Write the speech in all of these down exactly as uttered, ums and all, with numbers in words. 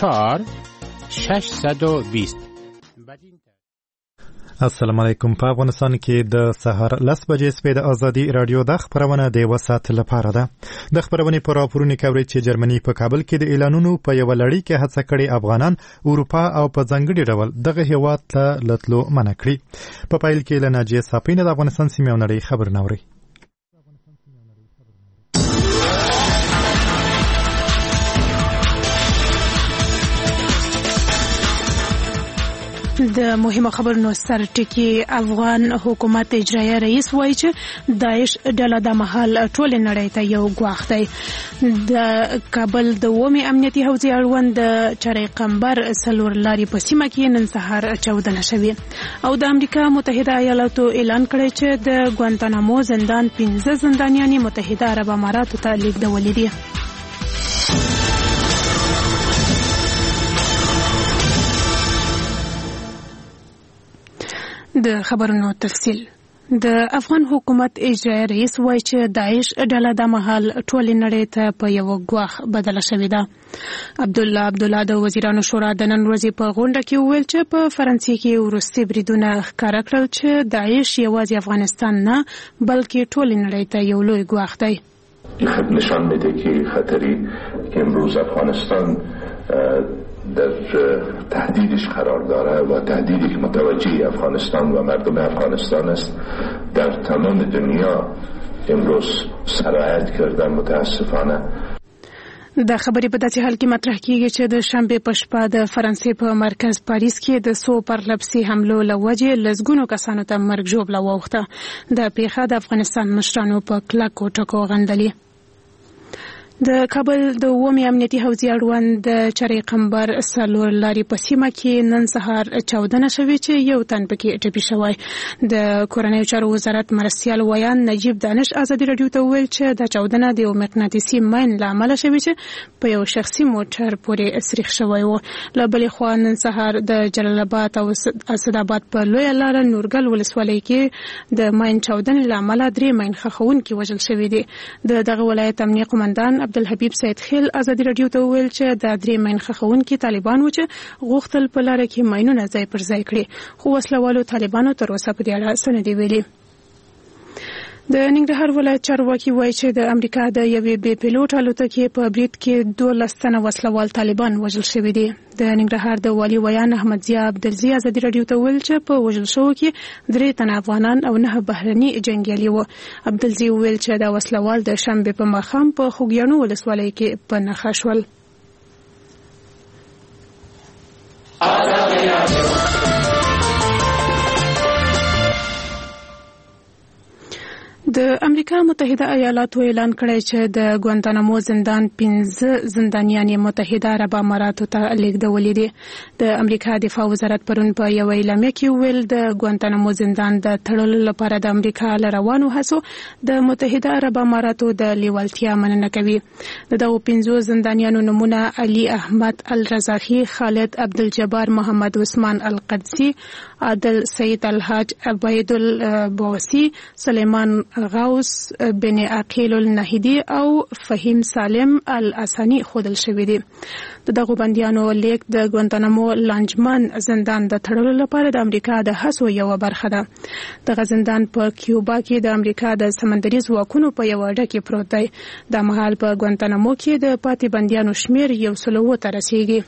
چهار ششصد و بیست. السلام علیکم. په افغانستان کې د سهار لس بجې سپې د ازادي رادیو د خبرونه د یو ساعت لپاره ده. د خبرونې پر راپورونه کوي چې جرمني په کابل کې د اعلانونو په یو لړۍ کې هڅه کړې افغانان اروپا او په ځانګړي ډول دغه هیواد ته لتلو منع کړي. په پایل کې له ناجیه صافی د افغانستان سیمې او نړۍ خبر نوري. د مهمه خبرونو سر ټکی افغان حکومت اجرایه رئیس وایي چې داعش ډله د مهال ټول نړۍ ته یو ګواښ دی. د کابل د اومې امنیتي حوزې اړوند د چارې قمبر څلور لارې په سیمه کې نن سهار چاودنه شوې او د امریکا متحده ایالاتو اعلان کړی چې د ګوانتانامو زندان پنځه زندانیان متحده عرب اماراتو ته لیږدولي دي. د خبرونو تفصیل. د افغان حکومت اجرایه رئیس وایي چې داعش ډله د مهال ټول نړۍ ته په یو ګواښ بدله شوې ده. عبدالله عبدالله د وزیرانو شورا د نن ورځې په غونډه کې وویل چې په فرانسې کې وروستي بریدونه ښکاره کړل چې داعش یوازې افغانستان نه بلکې ټول نړۍ ته یو لوی ګواښ دی. این نشان میده که خطری که امروز افغانستان در تهدیدش قرار داره و تهدیدی که متوجه افغانستان و مردم افغانستان است در تمام دنیا امروز سرایت کرده. متاسفانه د خبرې په داسې حال کې مطرح کیږي چې د شنبې په شپه د فرانسې په مرکز پاریس کې د څو پرلپسې حملو له وجې لسګونو کسانو ته مرګ ژوبله واوښته. د پیښه د افغانستان مشرانو په کلکو ټکو غندلې. د کابل د اومې امنیتي حوزې اړوند د چارې قمبر څلور لارې په سیمه کې نن سهار چاودنه شوې چې یو تن پکې ټپي شوی. د کورنیو چارو وزارت مرستیال ویان نجیب دانش ازادي رادیو ته وویل چې دا چاودنه د یو مقناطیسي ماین له امله شوې چې په یو شخصي موټر پورې سریښ شوی و. له بلې خوا نن سهار د جلال آباد او اسداباد په لویه لاره نورګل ولسوالۍ کې د ماین چاودنې له امله درې ماین ښخونکي وژل شوي دي. د دغه ولایت امنیه قومندان عبدالحبیب سید خیل ازادي رادیو ته وویل چې د درې ماین ښخونکي طالبان و چې غوښتل په لاره کې ماینونه ځای پر ځای کړي، خو وسلوالو طالبانو تر اوسه په دې اړه څه نه دي ویلي. د ننګرهار ولایت چارواکي وایي چې د امریکا د یوې بې پیلوټ الوتکې په برید کې دولس تنه وسلوال طالبان وژل شوي دي. د ننګرهار د والي ویان احمد ضیا عبدالزي ازادي رادیو ته ویل چې په وژل شوو کې درې تنه افغانان او نه بهرني جنګیالي وو. عبدالزي ویل چې دا وسلوال د شنبې په ماښام په خوږیاڼو ولسوالۍ کې په نښه شول. د امریکا متحده ایالاتو اعلان کړی چې د ګوانتانامو زندان پنځه زندانیان متحده عرب اماراتو ته لیږدولي دي. د امریکا دفاع وزارت پرون په یو اعلامیه کې ویل د ګوانتانامو زندان د تړلو لپاره د امریکا له روانو هڅو د متحده عرب اماراتو د لیوالتیا مننه کوي. د دغو پنځو زندانیانو نومونه علي احمد الرزاخي، خالد عبدالجبار محمد عثمان القدسي، عادل سید الحاج عبید البوسی، سلیمان غوث بن عقیل النهیدی او فهیم سالم الاسانی خودل شوی دي. د دغو بندیانو لیک د ګوانتانامو لانجمن زندان د تړلو لپاره د امریکا د هڅو یو برخه ده. دغه زندان په کیوبا کې د امریکا د سمندري ځواکونو په یو اډه کې پروت دی. د مهال په ګوانتانامو کې د پاتې بندیانو شمیر یو سل اووه ته رسیږي.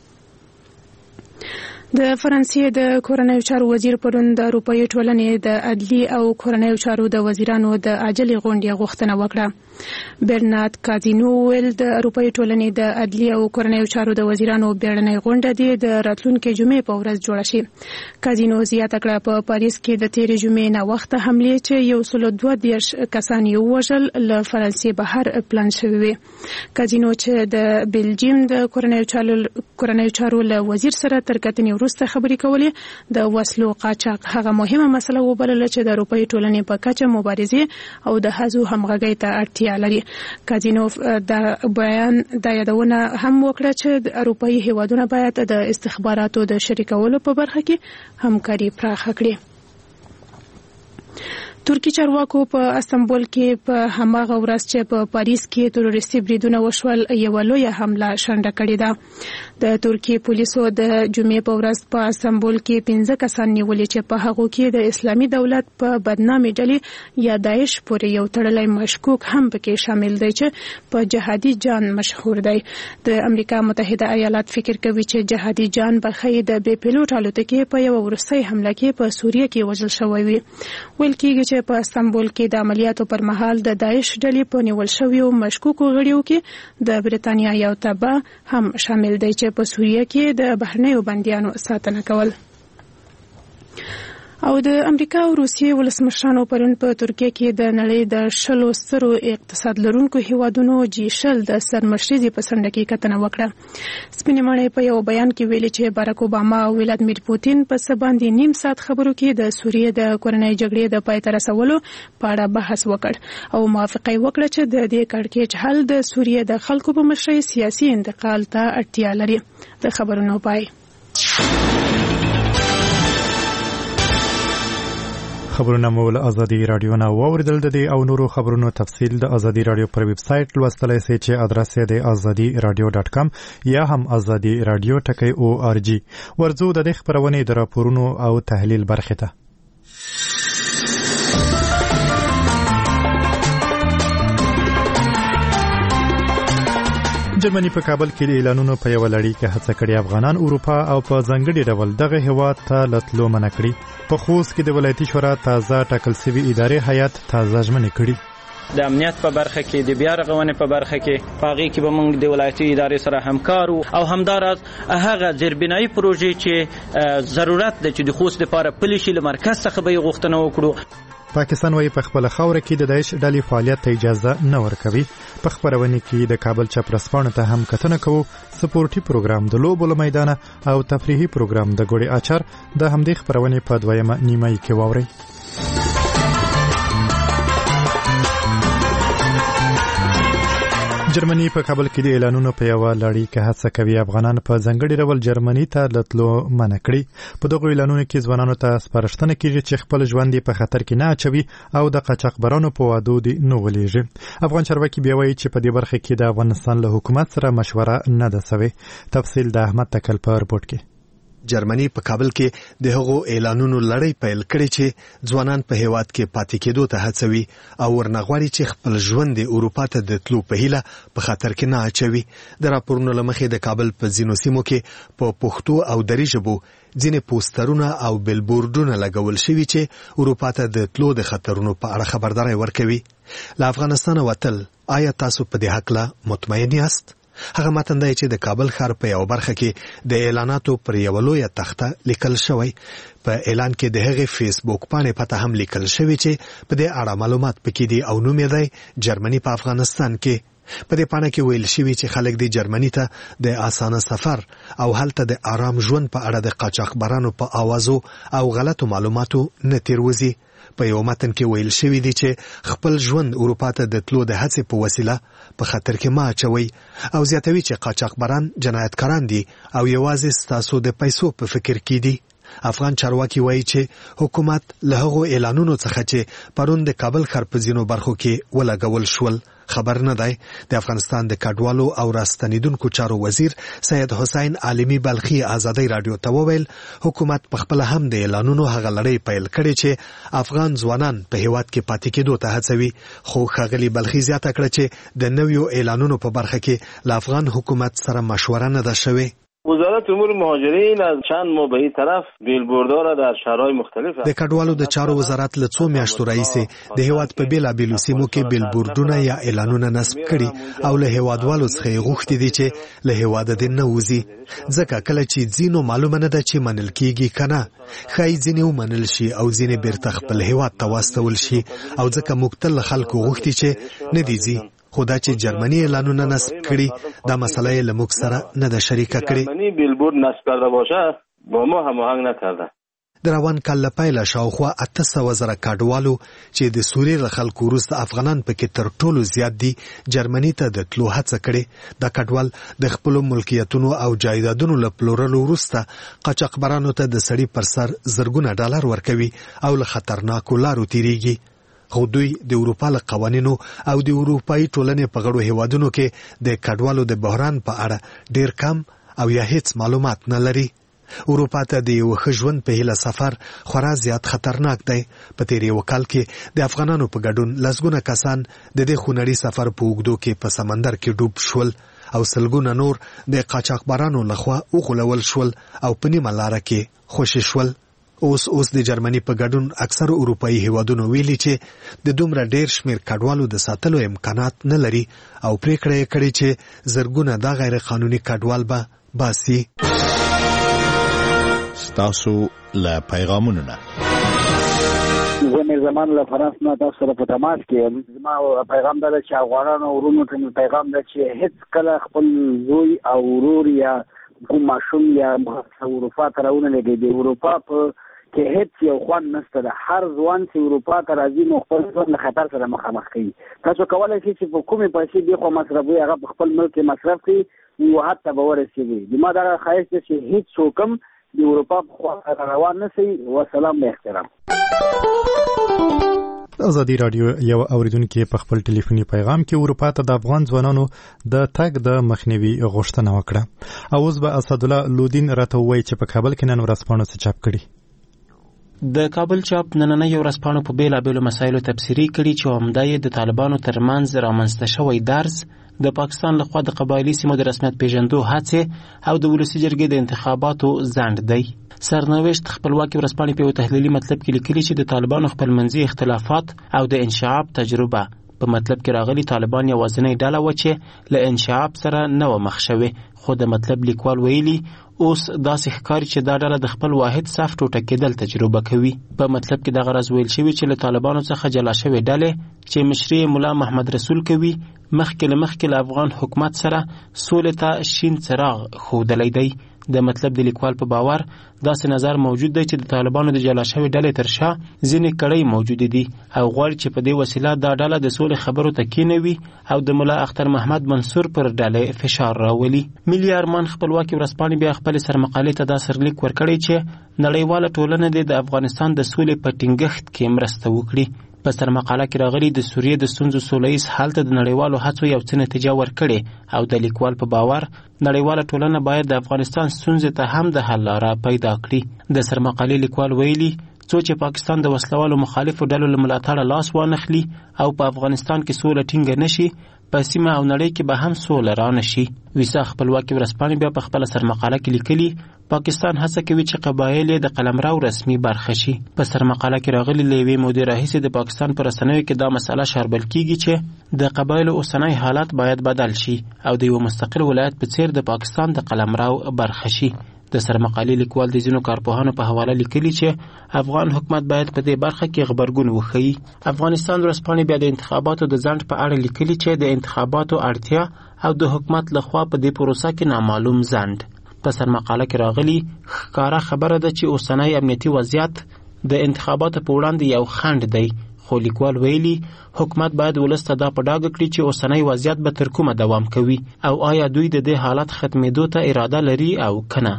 د فرانسې د کورنیو چارو وزیر پرون د اروپایي ټولنې د عدلي او کورنیو چارو د وزیرانو د عاجلې غونډې غوښتنه وکړه. برنارد کازینو ویل د اروپایي ټولنې د عدلي او کورنیو چارو د وزیرانو بیړنۍ غونډه دې د راتلونکي جمعې په ورځ جوړه شي. کازینو زیاته کړه په پاریس کې د تیرې جمعې نه وخته حملې چې یو سل دوه دېرش کسان یې ووژل له فرانسې بهر پلان شوي وي. کازینو چې د بلجیم د کورنیو چارو له وزیر سره تر کتنې وروسته خبرې کولې د وسلو قاچاق هغه مهمه مسله وبلله چې د اروپایي ټولنې په کچه مبارزې او د هڅو همغږۍ ته اړتیا لري. کازینوف د بیان د یادونه هم وکړه چې د اروپایي هیوادونو باید د استخباراتو د شریکولو په برخه کې همکاري پراخه کړي. ترکی چارواکو په استنبول کې په هماغه ورځ چې په پاریس کې تروریستي بریدونه وشول یو لویه حمله شنډه کړې ده. د ترکی پولیسو د جمعې په ورځ په استنبول کې پنځه کسان نیولې چې په هغو کې د اسلامي دولت په بدنامي ډلې یا داعش پورې یو تړلی مشکوک هم پکې شامل دی چې په جهادي جان مشهور دی. د امریکا متحده ایالات فکر کوي چې جهادي جان به ښایي د بې پیلوټ الوتکې په یوه وروستۍ حمله کې په سوریه کې وژل شوی وي. ویل کېږي چې په استنبول کې د عملیاتو پر مهال د داعش ډلې په نیول شویو مشکوکو غړیو کې د بریتانیا یو تبع هم شامل دی چې په سوریه کې د بهرنیو بندیانو ساتنه کول. او د امریکا او روسیې ولسمشرانو پرون په ترکیه کې د نړۍ د شلو سترو اقتصاد لرونکو هیوادونو جی شل د سرمشريزي په څنډه کې کتنه وکړه. سپینې مړې په یو بیان کې ویلي چې باراک اوباما او ولادیمیر پوتین په څه باندې نیم ساعت خبرو کې د سوریې د کورنۍ جګړې د پای ته رسولو په اړه بحث وکړ او موافقه وکړه چې د دې کړکېچ حل د سوریې د خلکو په مشرۍ سیاسي انتقال ته اړتیا لري. د خبرونو پای. خبرونه مو له ازادي رادیو نه واوریدل. د دې او نورو خبرونو تفصیل د ازادي رادیو پر ویب سټ لوستلای شئ چې ادرس یې د ازادي رادیو ډاټ کام یا هم ازادي رادیو ټکی او ار جی. ورځو د دې خبرونې د راپورونو او تحلیل برخه ته. جرمني په کابل کې د اعلانونو په یو لړۍ کې هڅه کړې افغانان اروپا او په ځنګړي ډول دغه هیواد ته لتلو منع کړي. په خوست کې د ولایتي شورا تازه ټاکل شوی ادارې هیئت تازه ژمنې کړي. د امنیت په برخه کې د بیا رغونې په برخه کې پاغي کې به موږ د ولایتي ادارې سره همکار او همدارز هغه زیربنایي پروژې چې ضرورت ده چې د خوست لپاره پلي شي له مرکز څخه به غوښتنه وکړو. پاکستان وايي په خپل خاور کې د داعش ډلې فعالیت ته اجازه نه ورکوي. په خبرونه کې د کابل چپرسپانو ته هم کتنه کوو. سپورټي پروګرام د لوبو له میدان او تفریحي پروګرام د ګوړې اچار د همدې خبرونه په دویمه نیمه کې واوري. جرمني په کابل کې د اعلانونو په یو لړۍ کې هڅه کوي افغانان په ځنګړي ډول جرمني ته لتلو منع کړي. په دغه اعلانونو کې ځوانانو ته سپارښتنه کیږي چې خپل ژوند په خطر کې نه اچوي او د قاچاقبرانو په وادو دي نه ولېږي. افغان چارواکي بیا وایي چې په دې برخه کې د افغانستان له حکومت سره مشوره نه ده شوې. تفصیل د احمد تکل په رپورت کې. جرمني په کابل کې د هغو اعلانونو لړۍ پیل کړي چې ځوانان په هیواد کې پاتې کېدو ته هڅوي او ورنغواړي چې خپل ژوند د اروپا ته د تلو په هیله په خطر کې نه اچوي. د راپورونو لمخې د کابل په ځینو سیمو کې په پښتو او دری ژبو ځینې پوسټرونه او بیلبورډونه لګول شوي چې اروپا ته د تلو د خطرونو په اړه خبرداري ورکوي. له افغانستان وتل آیا تاسو په دې حق لا مطمئن یاست؟ هغه متن دی چې د کابل ښار په یو برخه کې د اعلاناتو پر یو لویه تخته لیکل شوی. په اعلان کې د هغې فیسبوک پاڼې پته هم لیکل شوی چې په دې اړه معلومات پکې دي او نوم یې دی جرمني په افغانستان کې. په دې پاڼه کې ویل شوی چې خلک د جرمني ته د اسانه سفر او هلته د آرام ژوند په اړه د قاچاقبرانو په اوازو او غلطو معلوماتو نه تیروزي. په یو متن کې ویل شوی دی چې خپل ژوند اروپا ته د تلو د هڅې په وسیله په خطر کې مه اچوئ او زیاتوي چې قاچاقبران جنایتکاران دي او یوازې ستاسو د پیسو په فکر کې دي. افغان چارواکي وایي چې حکومت له هغو اعلانونو څخه چې پرون د کابل ښار په ځینو برخو کې ولګول شول خبر نه دی. د افغانستان د کډوالو او راستنیدونکو چارو وزیر سید حسین عالمی بلخی ازادي رادیو ته وویل حکومت په خپل هم د اعلانونو هغه لړۍ پیل کړي چې افغان ځوانان په هیواد کې پاتې کېدو ته هڅوي. خو ښاغلي بلخی زیاته کړه چې د نویو اعلانونو په برخه کې له افغان حکومت سره مشوره نه ده شوې. وزارت امور مهاجرین از چند ماه به این طرف بیلبوردها را در شهرهای مختلف د کډوالو د چارو وزارت له څو میاشتو راهیسې د هیواد په بیلابیلو سیمو کې بیلبوردونه یا اعلانونه نصب کړي او له هیوادوالو څخه یې غوښتي دي چې له هیواده دې نه وځي. ځکه کله چې ځینو معلومه نه ده چې منل کېږي که نه ښایي ځینې ومنل شي او ځینې بیرته خپل هیواد ته واستول شي او ځکه موږ تل له خلکو غوښتي چې نه دي ځي. خو دا چې جرمني اعلانونه نصب کړي دا مسله یې له موږ سره نه ده شریکه کړې. جرمني بیلبورد نصب کرده باشه با ما هماهنگ نکرده. د روان کال له پیله شاوخوا اته سوه زره کډوالو چې د سوریې له خلکو وروسته افغانان پکې تر ټولو زیات دي جرمني ته د تلو هڅه کړې. دا کډوال د خپلو ملکیتونو او جایدادونو له پلورلو وروسته قاچاقبرانو ته د سړي پر سر زرګونه ډالر ورکوي او له خطرناکو لارو تیریږي. خو دوی د اروپا له قوانینو او د اروپایي ټولنې په غړو هیوادونو کې د کډوالو د بحران په اړه ډیر کم او یا هیڅ معلومات نه لري. اروپا ته د یو ښه ژوند په هیله سفر خورا زیات خطرناک دی. په تیر یو کال کې د افغانانو په ګډون لسګونه کسان د دې خونړي سفر په اوږدو کې په سمندر کې ډوب شول او سلګونه نور د قاچاقبرانو لخوا وغولول شول او په نیمه لاره کې خوشي شول. اوس اوس د جرمني په ګډون اکثر اروپایي هیوادونو ویلي چې د دومره ډیر شمیر کډوالو د ساتلو امکانات نه لري او پریکړه یې کړې چې زرګونه د غیر قانوني کډوال به باسي. ستاسو له پیغامونو نه زمي زمان له فرانس نه تاسو سره په تماس کې زما پیغام دا چې افغانانو ورونو ته پیغام دا چې هیڅ کله خپل زوی او ورور یا کوم ماشوم یا اروپا ته راونه لګي د اروپا په کې هیڅ یو خوان نشته. د هر ځوان چې اروپا ته راځي نو خپل ځان له خطر سره مخامخ کوي. تاسو کولای شئ چې په کومې پیسې دی خو مصرفوي هغه په خپل ملک کې مصرف کړي او حتی به ورسېږي. زما دا خواهش دی چې هیڅ څوک هم د اروپا په خوا روان نه شي. وسلام به احترام. ازادي رادیو یو اوریدونکو په خپل ټلیفوني پیغام کې اروپا ته د افغان ځوانانو د تګ د مخنیوي غوښتنه وکړه. اوس به اسد الله لودین راته وایي چې په کابل کې نن ورځپاڼو څه چاپ کړي. د کابل چاپ نننۍ ورځپاڼو په بیلابیلو مسایلو تبصرې کړي چې عمده یې د طالبانو ترمنځ رامنځته شوی درز، د پاکستان لخوا د قبایلي سیمو د رسمیت پیژندو هڅې او د ولسي جرګې د انتخاباتو ځنډ دی. سرنوشت خپلواکي ورځپاڼې په یو تحلیلي مطلب کې لیکلي چې د طالبانو خپلمنځي اختلافات او د انشعاب تجربه په مطلب کې راغلي طالبان یوازینۍ ډله وه چې له انشعاب سره نه وه مخ شوې، خو د مطلب لیکوال ویلي اوس داسې ښکاري چې دا ډله د خپل واحد صف ټوټه کېدل تجربه کوي. په مطلب کې دغه راز ویل شوي چې له طالبانو څخه جلا شوې ډلې چې مشري ملا محمد رسول کوي مخکې له مخکې له افغان حکومت سره سولې ته شین څراغ ښودلی دی. د مطلب د لیکوال په باور داسې نظر موجود دی چې د طالبانو د جلا شوې ډلې تر شا ځینې کړۍ موجودې دي او غواړي چې په دې وسیله دا ډله د سولې خبرو ته کېنوي او د ملا اختر محمد منصور پر ډلې فشار راولي. ملي ارمان خپلواکي ورځپاڼې بیا خپلې سرمقالې ته دا سرلیک ورکړی چې نړیواله ټولنه دې د افغانستان د سولې په ټینګښت کې مرسته وکړي. په سرمقاله کې راغلي د سوریې د ستونزو سولیز حل ته د نړیوالو هڅو یو څه نتیجه ورکړې او د لیکوال په باور نړیواله ټولنه باید د افغانستان ستونزې ته هم د حل لاره پیدا کړي. د سرمقالې لیکوال ویلي څو چې پاکستان د وسلوالو مخالفو ډلو له ملاتړه لاس وانخلي او په افغانستان کې سوله ټینګه نشي، په سیمه او نړۍ کې به هم سوله را نشي. ویسا خپلواکي ورځپاڼې بیا په خپله سرمقاله کې لیکلي پاکستان هڅه کوي چې قبایل یې د قلمرو رسمي برخه شي. په سرمقاله کې راغلي له یوې مودې راهیسې د پاکستان په رسنیو کې دا مسله شاربل کیږي چې د قبایلو اوسنی حالت باید بدل شي او د یو مستقل ولایت په څیر د پاکستان د قلمرو برخه شي. د سرمقالې لیکوال د ځینو کارپوهانو په حواله لیکلي چې افغان حکومت باید په دې برخه کې غبرګون وښیي. افغانستان ورځپاڼې بیا د انتخاباتو د ځنډ په اړه لیکلي چې د انتخاباتو اړتیا او د حکومت لخوا په دې پروسه کې نامعلوم ځنډ. په سرمقاله کې راغلي ښکاره خبره ده چې اوسنی امنیتي وضعیت د انتخاباتو په وړاندې یو خنډ دی، خو لیکوال ویلي حکومت باید ولس ته دا په ډاګه کړي چې اوسنی وضعیت به تر کومه دوام کوي او آیا دوی د دې حالت ختمېدو ته اراده لري او کنه.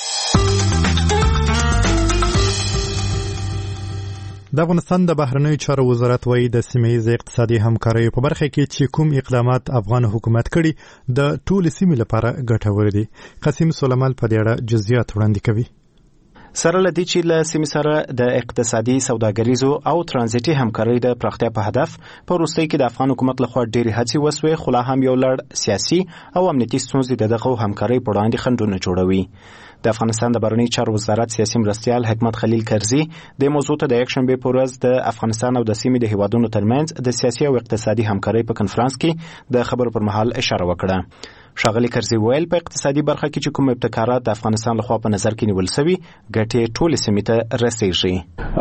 د افغانستان د بهرنیو چارو وزارت وایي د سیمه‌ییز اقتصادي همکاریو په برخه کې چې کوم اقدامات افغان حکومت کړي د ټول سیمې لپاره ګټور دي. قاسم سلیمان په دې اړه جزئیات وړاندې کوي. سره لدی چې له سیمې سره د اقتصادي سوداګریزو او ترانزیتي همکارۍ د پراختیا په هدف په وروستۍ کې د افغان حکومت لخوا ډېرې هڅې وسوې، خو لا هم یو لړ سیاسي او امنیتي ستونزې د دغه همکارۍ په وړاندې خنډونه جوړوي. د افغانستان د بهرنیو چارو وزارت سیاسي مرستیال حکمت خلیل کرزي د موضوع ته د یکشنبې په ورځ د افغانستان او د سیمې د هیوادونو ترمنځ د سیاسي او اقتصادي همکارۍ په کنفرانس کې د خبرو پر مهال اشاره وکړه. ښاغلي کرزي ویل په اقتصادي برخه کې چې کوم ابتکارات د افغانستان لخوا په نظر کې نیول شوي ګټې ټولې سیمې ته رسیږي.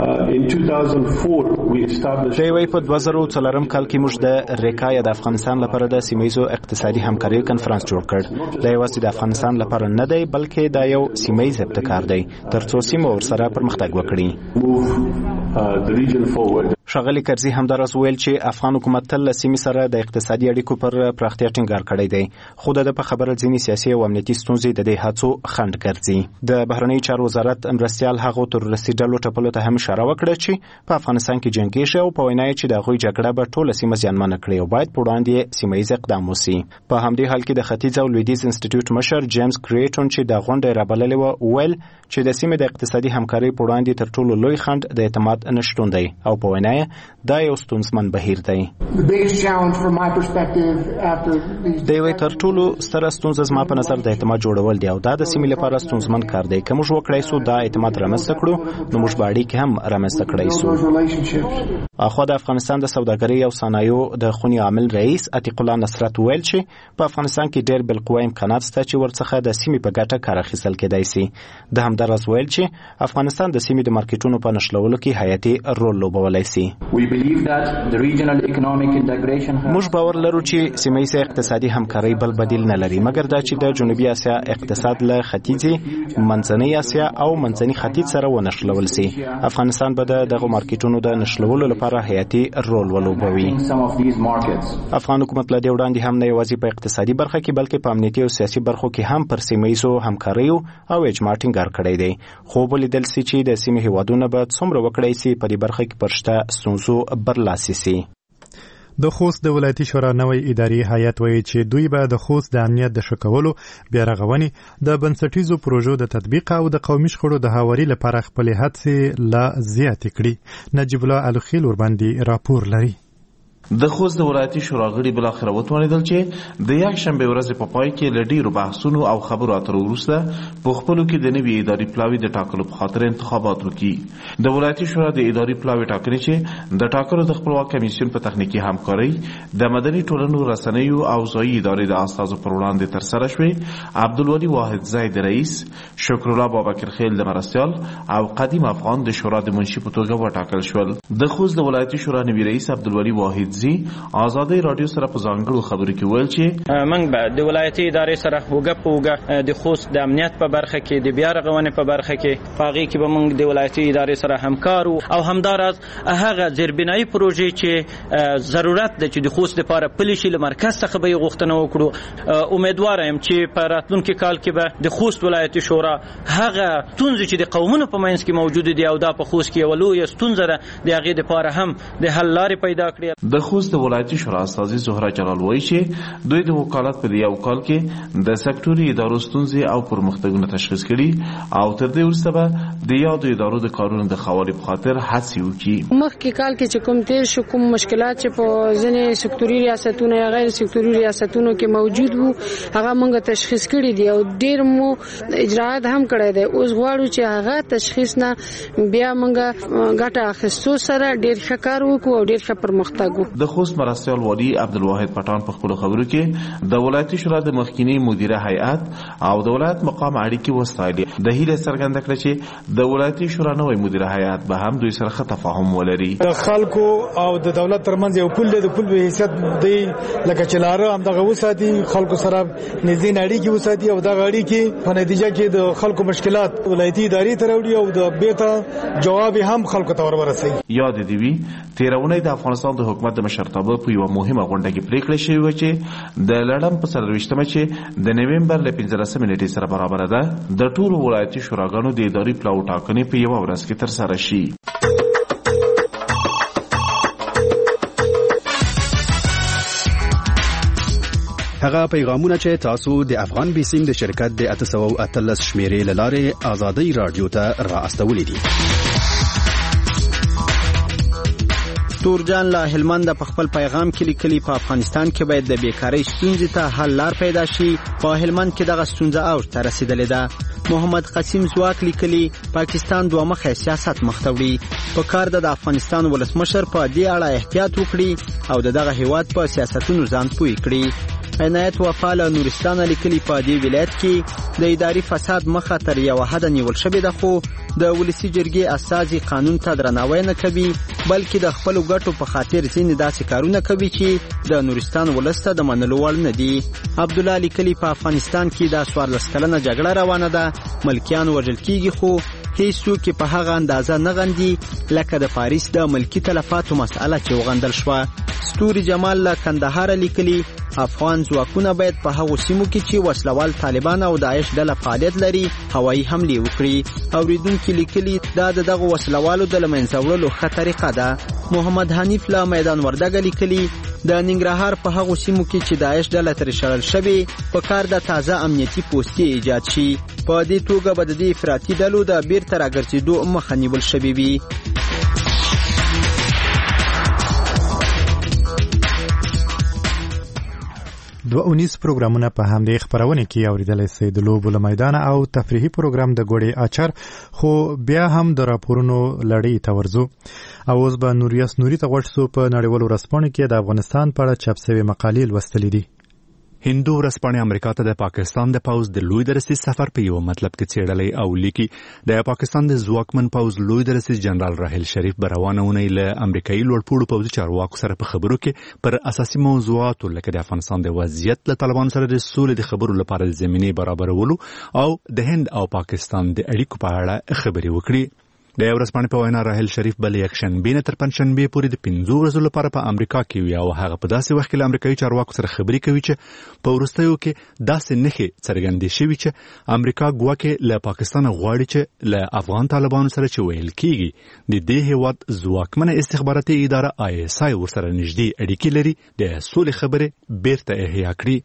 د یوې په دوه زره څلورم کال کې موږ د ریکا یا د افغانستان لپاره د سیمه‌ییزو اقتصادي همکاریو کنفرانس جوړ کړ. دا یوازې د افغانستان لپاره نه دی بلکې دا یو سیمه‌ییز ابتکار دی ترڅو سیمه ورسره پرمختګ وکړي. ښاغلي کرزي همداراز ویل چې افغان حکومت تل له سیمې سره د اقتصادي اړیکو پر پراختیا ټینګار کړی دی، خو د په خبره ځینې سیاسي او امنیتي ستونزې د دې هڅو خنډ ګرځي. د بهرنیو چارو وزارت مرستیال هغو تروریستي ډلو ټپلو ته هم اشاره وکړه چې په افغانستان کې جنګېږي او په وینا یې چې د هغوی جګړه به ټوله سیمه زیانمنه کړي او باید په وړاندې سیمه ییز اقدام وسي. په همدې حال کې د ختیځ او لویدیځ انسټیټیوټ مشر جیمز کریټون چې د غونډې رابللې وه ویل چې د سیمې د اقتصادي همکارۍ په وړاندې تر ټولو لوی خنډ د اعتماد نشتون دی او په وینا یې دا یو ستونزمن بهیر دی. د یوې تر ټولو ستره ستونزه زما په نظر د اعتماد جوړول دی او دا د سیمې لپاره ستونزمن کار دی. که موږ وکړای سو دا اعتماد رامنځته کړو نو موږ به اړیکې هم رامنځته کړای سو. اخوا د افغانستان د سوداګرۍ او صنایعو د خونی عامل رئیس عتیق الله نصرت ویل چې په افغانستان کې ډېر بالقوه امکانات شته چې ورڅخه د سیمې په ګټه کار اخیستل کېدای شي. د همداراز ویل چې افغانستان د سیمې د مارکیټونو په نښلولو کې حیاتي رول لوبولی شي. موږ باور لرو چې سیمه ییزه اقتصادي همکارۍ بل بدیل نه لري مګر دا چې د جنوبي اسیا اقتصاد له ختیځې منځنۍ اسیا او منځني ختیځ سره ونښلول شي. افغانستان به دغه مارکیټونو د نښلولو لپاره حیاتي رول ولوبوي. افغان حکومت له دې وړاندې هم نه یوازې په اقتصادي برخه کې بلکې په امنیتي او سیاسي برخو کې هم پر سیمه ییزو همکاریو او اجماع ټینګار کړی دی. خو ولیدل سي چې د سیمې هیوادونه به څومره وکړای شي په دې برخه کې پر شته ستونزو برلاسي شي. د خوست د ولایتي شورا نوی اداري هیئت وایي چې دوی به د خوست د امنیت د ښه کولو، بیا رغونې، د بنسټیزو پروژو د تطبیق او د قومي شخړو د هواري لپاره خپلې هڅې لا زیاتې کړي. نجیب الله الخیل ورباندې راپور لري. د خوست د ولایتي شورا غړي بالاخره وتوانیدل چې د یک شنبه ورځې په پای کې له ډیرو بحثونو او خبرو اترو وروسته په خپلو کې د نوي اداري پلاوي د ټاکلو په خاطر انتخابات وکړي. د ولایتي شورا د اداري پلاوي ټاکنې چې د ټاکلو د خپلواک کمیسیون په تخنیکي همکارۍ د مدني ټولنو رسنیو او ځایي ادارې د استازو پر وړاندې ترسره شوې. عبدالولي واحد زید رئیس، شکرالله بابکرخیل د مرستیال او قدیم افغان د شورا د منشي په توګه وټاکل شول. د خوست د ولایتي شورا نوي رئیس عبدالولي واحد زی آزادی رادیو سره په ځانګړو خبرو کې ویل چې موږ به د ولایتي ادارې سره وګه په وګه د خوست د امنیت په برخه کې، د بیا رغونې په برخه کې، په هغې کې به موږ د ولایتي ادارې سره همکار او همداراز هغه زیربنایي پروژې چې ضرورت ده چې د خوست لپاره پلي شي له مرکز څخه به یې غوښتنه وکړو. امیدواره یم چې په راتلونکي کال کې به د خوست ولایتي شورا هغه ستونزې چې د قومونو په منځ کې موجود دي او دا په خوست کې یوه لویه ستونزه ده د هغې دپاره هم د حل لارې پیدا کړي. د خوست د ولایتي شورا استازي زهره جلال وایي چې دوی د وکالت په یو کال کې د سکتوري ادارو ستونزې او پرمختګونه تشخیص کړي او تر دې وروسته به د یادو ادارو د کارونو د ښه والي په خاطر هڅې وکړي. مخکې کال کې چې کوم تیر شو کوم مشکلات چې په ځینې سکتوري ریاستونو یا غیر سکتوري ریاستونو کې موجود وو هغه موږ تشخیص کړي دي او ډېر مو اجراات هم کړی دی. اوس غواړو چې هغه تشخیص نه بیا موږ ګټه اخیستو سره ډېر ښه کار وکړو او ډېر ښه پرمختګ وکړو. د خوست مرستیال والی عبدالواحد پټان په خپلو خبرو کې د ولایتي شورا د مخکینی مدیره هیئت او د ولایت مقام اړیکې وستایلې. د هیله څرګنده کړه چې د ولایتي شورا نوې مدیره هیئت به هم دوی سره ښه تفاهم ولري. د خلکو او د دولت ترمنځ یو پل دی، د پل په حیثیت دی لکه چې لاره همدغه وساتي، خلکو سره نږدې اړیکې وساتي او دغه اړیکې په نتیجه کې د خلکو مشکلات ولایتي ادارې ته راوړي او د بیرته جواب هم خلکو ته ورسوي. یاد دې وي تیرونی د افغانستان د حکومت د مشرتابه په یوه مهمه غونډه کې پریکړه شوې وه چې د لړم په څلرویشتمه چې د نومبر له پنځلسمې نیټې سره برابره ده د ټولو ولایتي شوراګانو د اداري پلاو ټاکنې په یوه ورځ کې ترسره شي. هغه پیغامونه چې تاسو د افغان بیسیم د شرکت د اته سوه اتلس شمیرې له لارې آزادۍ راډیو ته را استولی دي. تورجان له هلمند په خپل پیغام کې لیکلي په افغانستان کې باید د بیکاری ستونزې ته حل لار پیدا شي. په هلمند کې دغه ستونزه اوج ته رسیدلې ده. محمد قسیم زواک لیکلي پاکستان دوه مخه سیاست مخ ته وړي. په کار ده د افغانستان ولسمشر په دې اړه احتیاط وکړي او د دغه هیواد په سیاستونو ځان پوه کړي. عنایت وفا له نورستان لیکلي په دې ولایت کې د اداري فساد مخه تر یوه حده نیول شوې ده، خو د ولسي جرګې استازي قانون ته درناوی نه کوي بلکې د خپلو ګټو په خاطر ځینې داسې کارونه کوي چې د نورستان ولس ته د منلو وړ نه دي. عبدالله لیکلي په افغانستان کې د څوارلس کلنه جګړه روانه ده، ملکیان وژل کېږي خو هیڅوک په هغه اندازه نه غندي لکه د پاریس د ملکی تلفاتو مسأله چې وغندل شوه. ستوري جمال له کندهار لیکلي افغان ځواکونه باید په هغو سیمو کې چې وسلوال طالبان او داعش ډله فعالیت لري هوایي حملې وکړي. اوریدونکي لیکلي دا د دغو وسلوالو د له منځه وړلو ښه طریقه ده. محمد حنیف له میدان وردګه لیکلي د ننګرهار په هغو سیمو کې چې داعش ډله ترې شړل شوې په کار د تازه امنیتي پوستې ایجاد شي. په دې توګه به د دې افراطي ډلو د بیرته راګرځېدو مخه نیول شوې وي. دوه اونیز پروګرامونه په همدې خبرونه کې اوریدلای شئ. د لوبو له میدان او تفریحي پروګرام د ګوړې اچر خو بیا هم د راپورونو لړۍ ته ورځو. او اوس به نوریاس نوري ته غوښ سو په نړیوالو رسپانو کې د افغانستان په اړه چاپ شوی مقالې لوستلې دي. هندو ورځپاڼې امریکا ته د پاکستان د پوځ د لوی درسي سفر په یو مطلب کې څېړلی او لیکي د پاکستان د ځواکمن پوځ لوی درسي جنرال راحیل شریف به روانه اونۍ له امریکایي لوړپوړو پوځي چارواکو سره په خبرو کې پر اساسي موضوعاتو لکه د افغانستان د وضعیت له طالبانو سره د سولې د خبرو لپاره د زمینې برابرولو او د هند او پاکستان د اړیکو په اړه خبرې وکړي. د ورځپاڼې په وینا راحیل شریف بل یکشنبه نه تر پنځشنبه پورې د پنځو ورځو لپاره په امریکا کې وي او هغه په داسې وخت کې له امریکایي چارواکو سره خبرې کوي چې په وروستیو کې داسې نښې څرګندې شوي چې امریکا ګواکې له پاکستان غواړي چې له افغان طالبانو سره چې ویل کېږي د دې هېواد ځواکمنه استخباراتي اداره آی اس آی ورسره نږدې اړیکې لري د سولې خبرې بیرته احیا کړي.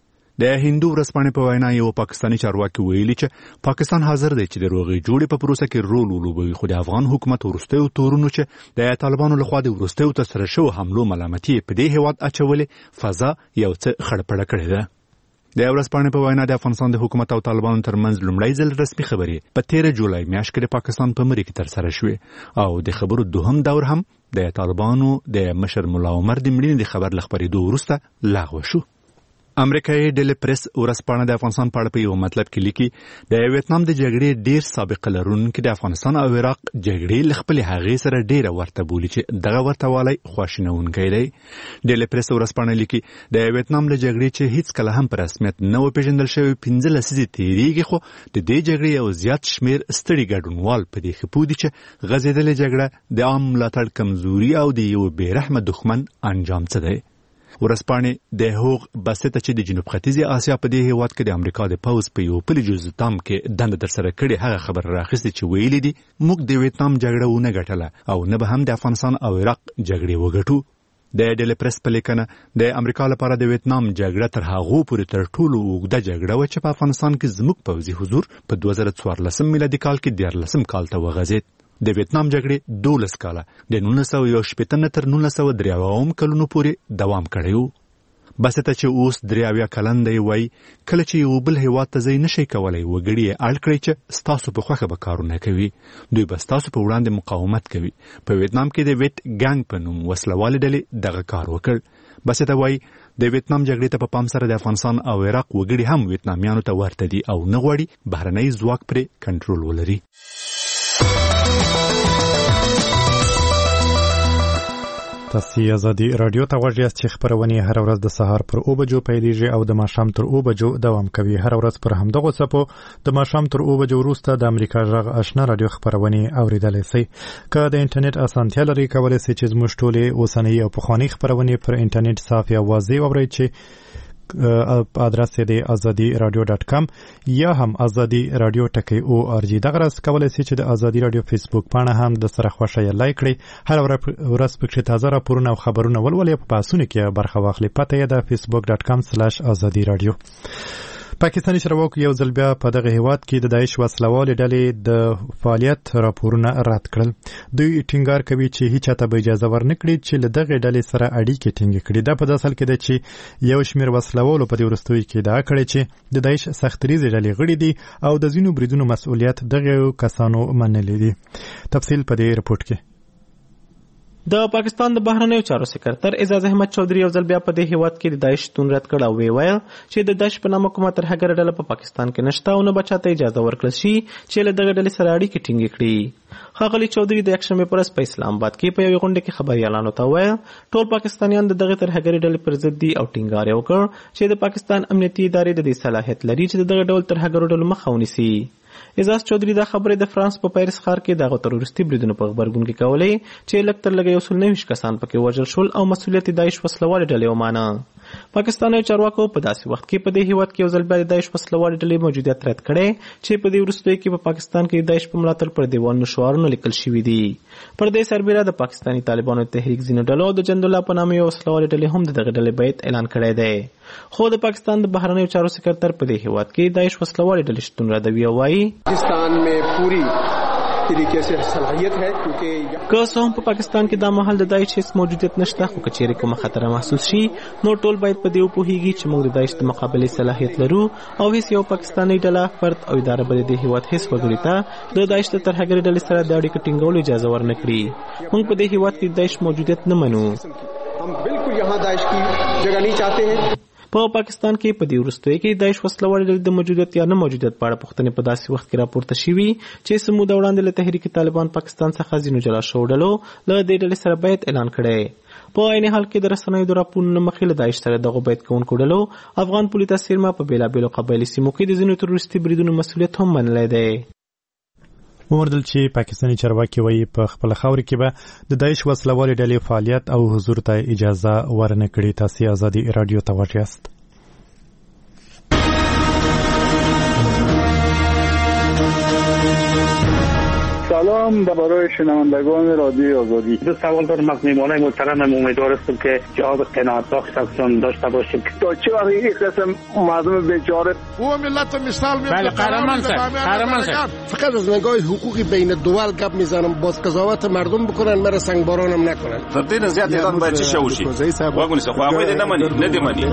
د هندو ورځپاڼې په وینا یو پاکستاني چارواکي ویلي چې پاکستان حاضر دی چې د روغې جوړې په پروسه کې رول ولوبوي خو د افغان حکومت وروستیو تورونو چې د طالبانو لخوا د وروستیو ترسره شوو حملو ملامتي په دې هېواد اچولې فضا یو څه خړپړه کړې ده. د ورځپاڼې په وینا د افغانستان د حکومت او طالبانو ترمنځ لومړی ځل رسمي خبرې په تیره جولای میاشت کې د پاکستان په مری کې ترسره شوې او د خبرو دوهم دور هم د طالبانو د مشر ملا عمر د مړینې د خبر له خپرېدو وروسته لغوه شو. امریکایي ډیلی پریس ورځپاڼه د افغانستان په اړه په یو مطلب کې لیکي د ویتنام د جګړې ډیر سابقه لرونکي د افغانستان او عراق جګړې له خپلې هغې سره ډیره ورته بولي چې دغه ورته والی خواشینونکی دی. ډیلی پریس ورځپاڼه لیکي د ویتنام له جګړې چې هیڅ کله هم په رسمیت نه وپېژندل شوی پنځه لسیزې تېرېږي خو د دې جګړې یو زیات شمېر ستړي ګډونوال په دې ښه پوه دي چې غځېدلې جګړه د عام ملاتړ کمزوري او د یو بېرحمه دښمن انجام څه دی. ورځپاڼې د هوغ بسته چې د جنوب ختیځې آسیا په دې هېواد کې د امریکا د پوځ په یو پلي جزتام کې دنده ترسره کړې هغه خبر راخیستې چې ویلي دي موږ د ویتنام جګړه ونه ګټله او نه به هم د افغانستان او عراق جګړې وګټو. د ډیلی پریس په لیکنه د امریکا لپاره د ویتنام جګړه تر هغو پورې تر ټولو اوږده جګړه وه چې په افغانستان کې زموږ پوځي حضور په دوه زره څوارلسم میلادي کال کې دیارلسم کال ته وغځېد. د ویتنام جګړې دولس کاله د نولس سوه یو شپېته نه تر نولس سوه درې اویاوم کلونو پورې دوام کړی و. بسته چې اوس درې اویا کلن دی وایي کله چې یو بل هېواد ته ځای نشئ کولی وګړي یې اړ کړئ چې ستاسو په خوښه به کارونه کوي دوی به ستاسو په وړاندې مقاومت کوي. په ویتنام کې د ویت ګانګ په نوم وسلوالې ډلې دغه کار وکړ. بسته وایي د ویتنام جګړې ته په پام سره د افغانستان او عراق وګړي هم ویتنامیانو ته ورته دي او نه غواړي بهرنی ځواک پرې کنټرول ولري. تاسو ازادي رادیو ته غوږ یاست چې خبرونه هر ورځ د سهار پر او بجو پیلېږي او د ماښام تر او بجو دوام کوي. هر ورځ پر همدغه څپو د ماښام تر او بجو وروسته د امریکا غږ آشنا رادیو خبرونه اوریدلای شئ. که د انټرنیټ اسانتیا لري کولای شئ چې زموږ ټولې اوسنۍ او پخوانۍ خبرونه پر انټرنیټ صافي او واضح واورئ چې ادرس دی ازادي رادیو ډاټ کام یا هم ازادي رادیو ټکی او ار جی. دغه راس کولای شئ چې د ازادي رادیو فیسبوک پاڼه هم د سره خوښه یې لایک کړئ. هر ورځ پکې تازه راپورونه او خبرونه ولولئ په پاسونه کې برخه واخلئ. پته یې د فیسبوک ډاټ کام سلاش ازادي رادیو. پاکستاني چارواکو یو ځل بیا په دغه هیواد کې د داعش وسلوالې ډلې د فعالیت راپورونه رد کړل. دوی ټینګار کوي چې هیڅ چاته به اجازه ورنکړي چې له دغه ډلې سره اړیکې ټینګې کړي. دا په داسې حال کې ده چې یو شمېر وسلوالو په دې وروستیو کې ادعا کړې چې د داعش سختریزې ډلې غړي دي او د ځینو بریدونو مسؤلیت دغه کسانو منلی دي. تفصیل په دې رپورټ کې. د پاکستان د بهرنیو چارو سکرتر اعزاز احمد چودھری یو ځل بیا په دې هیواد کې د داعش شتون رد کړ او ویل چې د داعش په نامه کومه ترهګره ډله په پاکستان کې نشته او نه به چاته اجازه ورکړل شي چې له دغه ډلې سره اړیکې ټینګې کړي. ښاغلي چودھری د یکشنبې په ورځ په اسلام آباد کې په یوې غونډه کې خبریالانو ته وویل ټول پاکستانیان د دغه ترهګرې ډلې پر ضد دي او ټینګار یې وکړ چې د پاکستان امنیتي ادارې د دې صلاحیت لري چې د دغه ډول ترهګرو ډلو مخه ونیسي. اعزاز چودھری دا خبره د فرانس په پاریس ښار کې دغه تروریستي بریدونو په خبرګون کې کولې چې لږ تر لږه یو سل نوي کسان پکې وژل شول او مسؤلیت داعش وسلوالې ډلې ومانه. پاکستاني چارواکو په داسې وخت کې په دې هیواد کې یو ځل بیا د داعش وسلوالې ډلې موجودیت رد کړی چې په دې وروستیو کې په پاکستان کې داعش په ملاتړ پر دیوالونو شعارونه لیکل شوي دي. پر دې سربېره د پاکستاني طالبانو تحریک ځینو ډلو د جندالله په نامه یو وسلوالې ډلې هم د دغه ډلې بیعت اعلان کړی دی. خو د پاکستان د بهرنیو چارو سکرتر په دې هیواد کې داعش وسلوالې ډلې شتون ردوي او وایي پاکستان में पूरी طریقے سے صلاحیت ہے کیونکہ که څه هم په پاکستان کې دا مهال د داعش هیڅ موجودیت نشته، خو که چیرې کومه خطر محسوس شي نو ټول باید په دې وپوهیږي چې موږ د داعش د مقابلې صلاحیت لرو او هیڅ یو پاکستاني ډله، فرد او اداره به د هیواد هیڅ وګړي ته د داعش د ترهګرۍ ډلې سره د اړیکو ټینګولو اجازه ورنه کړي. موږ په دې هیواد کې د داعش موجودیت نه منو. हम बिल्कुल यहाँ दाइश की जगह नहीं चाहते हैं. په پاکستان کې په دې وروستیو کې داعش وسلوالې ډلې د موجودیت یا نه موجودیت په اړه پوښتنې په داسې وخت کې راپورته شوي چې څه موده وړاندې له تحریک طالبان پاکستان څخه ځینو جلا شوو ډلو له دې ډلې سره بیعت اعلان کړی. په عین حال کې د رسنیو د راپورونو نه مخکې له داعش سره دغو بیعت کوونکو ډلو افغان پولي څیرمه په بېلابېلو قبایلي سیمو کې د ځینو تروریستي بریدونو مسؤلیت هم منلی دی. ومردل چې پاکستاني چارواکي وایي په خپل خاورې کې به د داعش وسلوالې ډلې فعالیت او حضور ته اجازه ورنه کړي. تاسې ازادي راډیو ته غوږ یاست. سلام برای شنوندگان رادیو آزادی. دو سوال دارم از میهمانان محترمم. امیدوار هستم که جواب قناعت بخش ازشان داشته باشیم. تا چه وقت این قسم مردم بیچاره او ملت مثال میاد. بله قهرمان صاحب، قهرمان صاحب. فقط از نگاه حقوقی بین دول گپ میزنم، باز قضاوت مردم بکنن، مرا سنگبارانم نکنن. تر دې نه زیات اعلان باید چی شوشي. واګونی څه خو هغه دې نه مني، نه دې مني.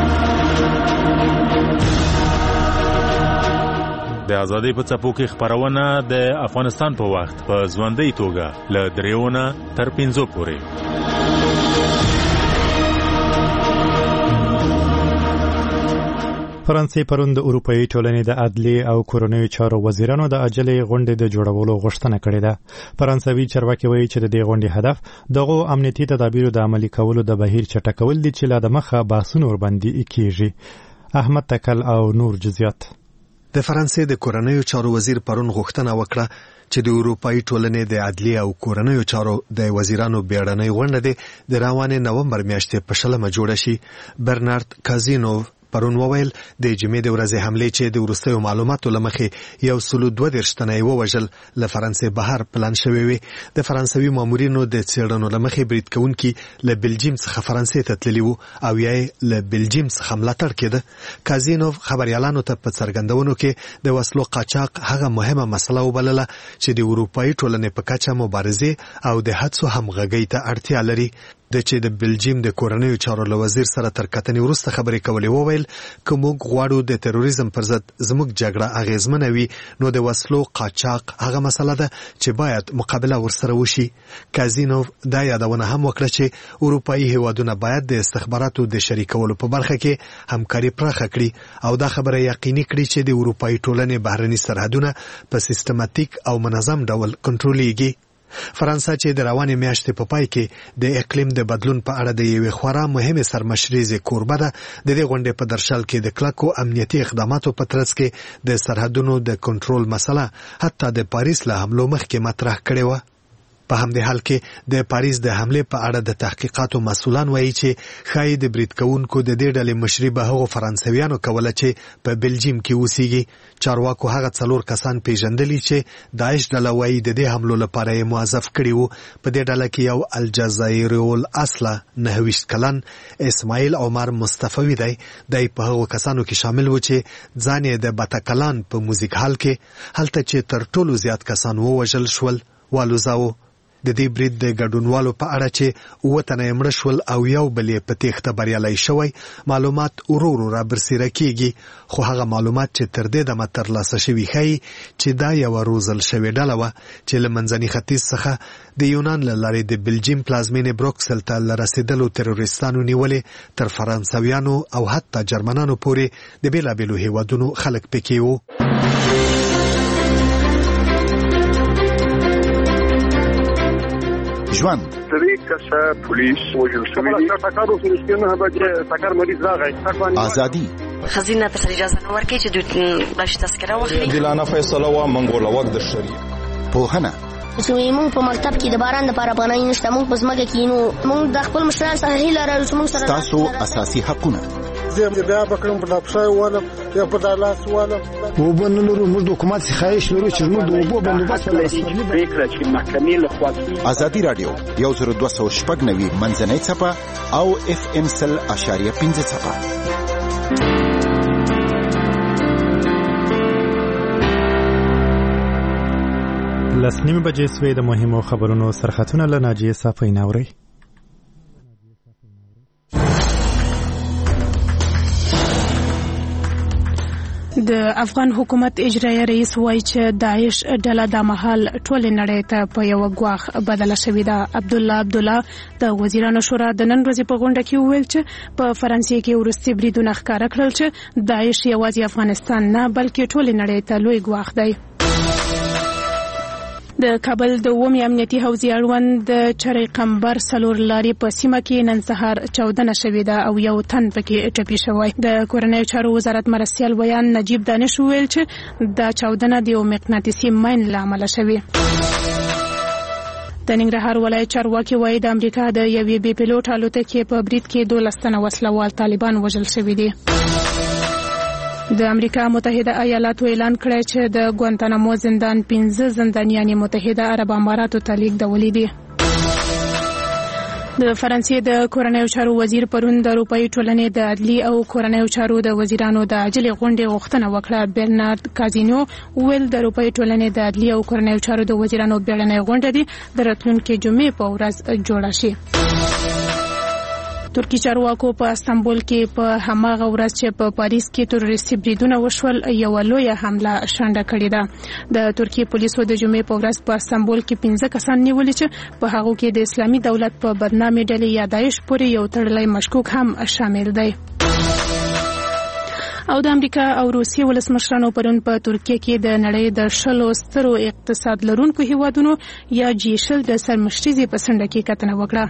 د ازادۍ په څپو کې خپرونه د افغانستان په وخت په ژوندۍ توګه له دریونه تر پنځو پورې. فرانسې پرون د اروپایي ټولنې د عدلیې او کورنیو چارو وزیرانو د عاجلې غونډې د جوړولو غوښتنه کړې ده. فرانسوي چارواکي وایي چې د دې غونډې هدف دغو امنیتي تدابیرو د عملي کولو د بهیر چټکول دي چې لا د مخه بحثونه ورباندې کیږي. احمد تکل او نور جزیات. د فرانسې د کورنیو چارو وزیر پرون غوښتنه وکړه چې د اروپایي ټولنې د عدلیې او کورنیو چارو د وزیرانو بیړنۍ غونډه د روانې نومبر میاشتې په شلمه جوړه شي. برنارد کازینوف پرون وویل د جمعې د ورځې حملې چې د وروستیو معلوماتو له مخې یو سلو دوه دېرش تنه یې ووژل له فرانسې بهر پلان شوی وي. د فرانسوي مامورینو د څېړنو له مخې برید کوونکي له بلجیم څخه فرانسې ته تللي وو او یا یې له بلجیم څخه ملاتړ کېده. کازینوف خبریالانو ته په څرګندونو کې د وسلو قاچاق هغه مهمه مسله وبلله چې د اروپایي ټولنې په کچه مبارزې او د هڅو همغږۍ ته اړتیا لري. د چې د بلجیم د کورنیو چارو له وزیر سره تر کتنې وروسته خبرې کولې وویل که موږ غواړو د تروریزم پر ضد زموږ جګړه اغیزمنه وي نو د وسلو قاچاق هغه مسله ده چې باید مقابله ورسره وشي. کازینوف دا یادونه هم وکړه چې اروپایي هیوادونه باید د استخباراتو د شریکولو په برخه کې همکاري پراخه کړي او دا خبره یقیني کړي چې د اروپایي ټولنې بهرني سرحدونه په سیستماتیک او منظم ډول کنټرولېږي. فرانسه چې د روانې میاشتې په پای کې د اقلیم د بدلون په اړه د یوې خورا مهمې سرمشریزې کوربه ده، د دې غونډې په درشل کې د کلکو امنیتي اقداماتو په ترڅ کې د سرحدونو د کنټرول مسله حتی د پاریس له حملو مخکې مطرح کړې وه. په همدې حال کې د پاریس د حملې په اړه د تحقیقاتو مسؤلان وایي چې ښایي د برید کوونکو د دې ډلې مشري به هغو فرانسویانو کوله چې په بلجیم کې اوسیږي. چارواکو هغه څلور کسان پیژندلي چې داعش ډله وایي د دې حملو لپاره یې موظف کړي وو. په دې ډله کې یو الجزایري الاصله نهه ویشت کلن اسماعیل عمر مصطفی دی. دی په هغو کسانو کې شامل و چې ځان یې د باتاکلان په موزیک هال کې هلته چې تر ټولو زیات کسان ووژل شول والوزاو. د دې برید د ګډونوالو په اړه چې اووه تنه یې مړه شول او یو بل یې په تېښته بریالی شوی معلومات ورو ورو رابرسېره کېږي، خو هغه معلومات چې تر دې دمه ترلاسه شوي ښایي چې دا یوه روزل شوې ډله وه چې له منځني ختیځ څخه د یونان له لارې د بلجیم پلازمینې بروکسل ته له رسېدلو تروریستانو نیولې تر فرانسویانو او حتی جرمنانو پورې د بېلابېلو هیوادونو خلک پکې وو. ژوند درې کسه پولیس وژل شوي دي. ټکر وشو چې نه به ټکر مریض راغی. ازادي خزینه ته اجازه نه ورکړي چې دوی بلش تذکره واخلي. عادلانه فیصله و منګول وخت د شریک پوهنه چې موږ په مکتب کې د باران لپاره پناه نشته، موږ په ځمکه کې نو موږ د خپل مشران سره هیله لرو چې موږ سره تاسو اساسي حقونه زه بیا بکړم په لاپشای واله یا په دالاس واله او بنو نور موږ د حکومت څخه خواهش لرو چې موږ د اوبو بندوبست لري فکر چې محکمې له خوا ازادي رادیو یو زر دوه سوه شپږ نوي منځنۍ څپه او اف ام سل اشاریه پنځه څپه. لسنیمه بجې سوې د مهمو خبرونو سرخطونه له ناجیه صافی ناوري. د افغان حکومت اجرایي رئیس وایي چې داعش ډله د مهال ټول نړۍ ته په یو غواخ بدله شوې ده. عبد الله عبد الله د وزیرانو شورا د نن ورځې په غونډه کې وویل چې په فرانسې کې ورستي بریدونه ښکاره کړل چې داعش یوازې افغانستان نه بلکې ټول نړۍ ته لوی غواخ دی. د کابل د اوومې امنیتي حوزې اړوند د چرې قمبر څلور لارې په سیمه کې نن سهار چاودنه شوې ده او یو تن پکې ټپي شوی. د کورنیو چارو وزارت مرستیال ویان نجیب دانش وویل چې دا چاودنه د یو مقناطیسي ماین له امله شوې. د ننګرهار ولایت چارواکي وایي د امریکا د یوې بې پیلوټ الوتکې په برید کې دولس تنه وسلوال طالبان وژل شوي دي. د امریکا متحده ایالاتو اعلان کړی چې د ګوانتانامو زندان پنځه زندانیان متحده عرب اماراتو ته لیږدولي دي. د فرانسې د کورنیو چارو وزیر پرون د اروپایي ټولنې د عدلي او کورنیو چارو د وزیرانو د عاجلې غونډې غوښتنه وکړه. برنارد کازینو ویل د اروپایي ټولنې د عدلي او کورنیو چارو د وزیرانو بیړنۍ غونډه دي د راتلونکي جمعې په ورځ جوړه شي. ترکی چارواکو په استانبول کې په هماغه ورځ چې په پاریس کې تروریستي بریدونه وشول یو لویه حمله شنډه کړې ده. د ترکی پولیسو د جمعې په ورځ په استانبول کې پنځه کسان نیولي چې په هغو کې د اسلامي دولت په بدنامي ډلې یا داعش پورې یو تړلی مشکوک هم شامل دی. او د امریکا او روسیې ولسمشرانو پرون په ترکیه کې د نړۍ د شلو سترو اقتصاد لرونکو هیوادونو یا جی شل د سرمشریزې په څنډه کې کتنه وکړه.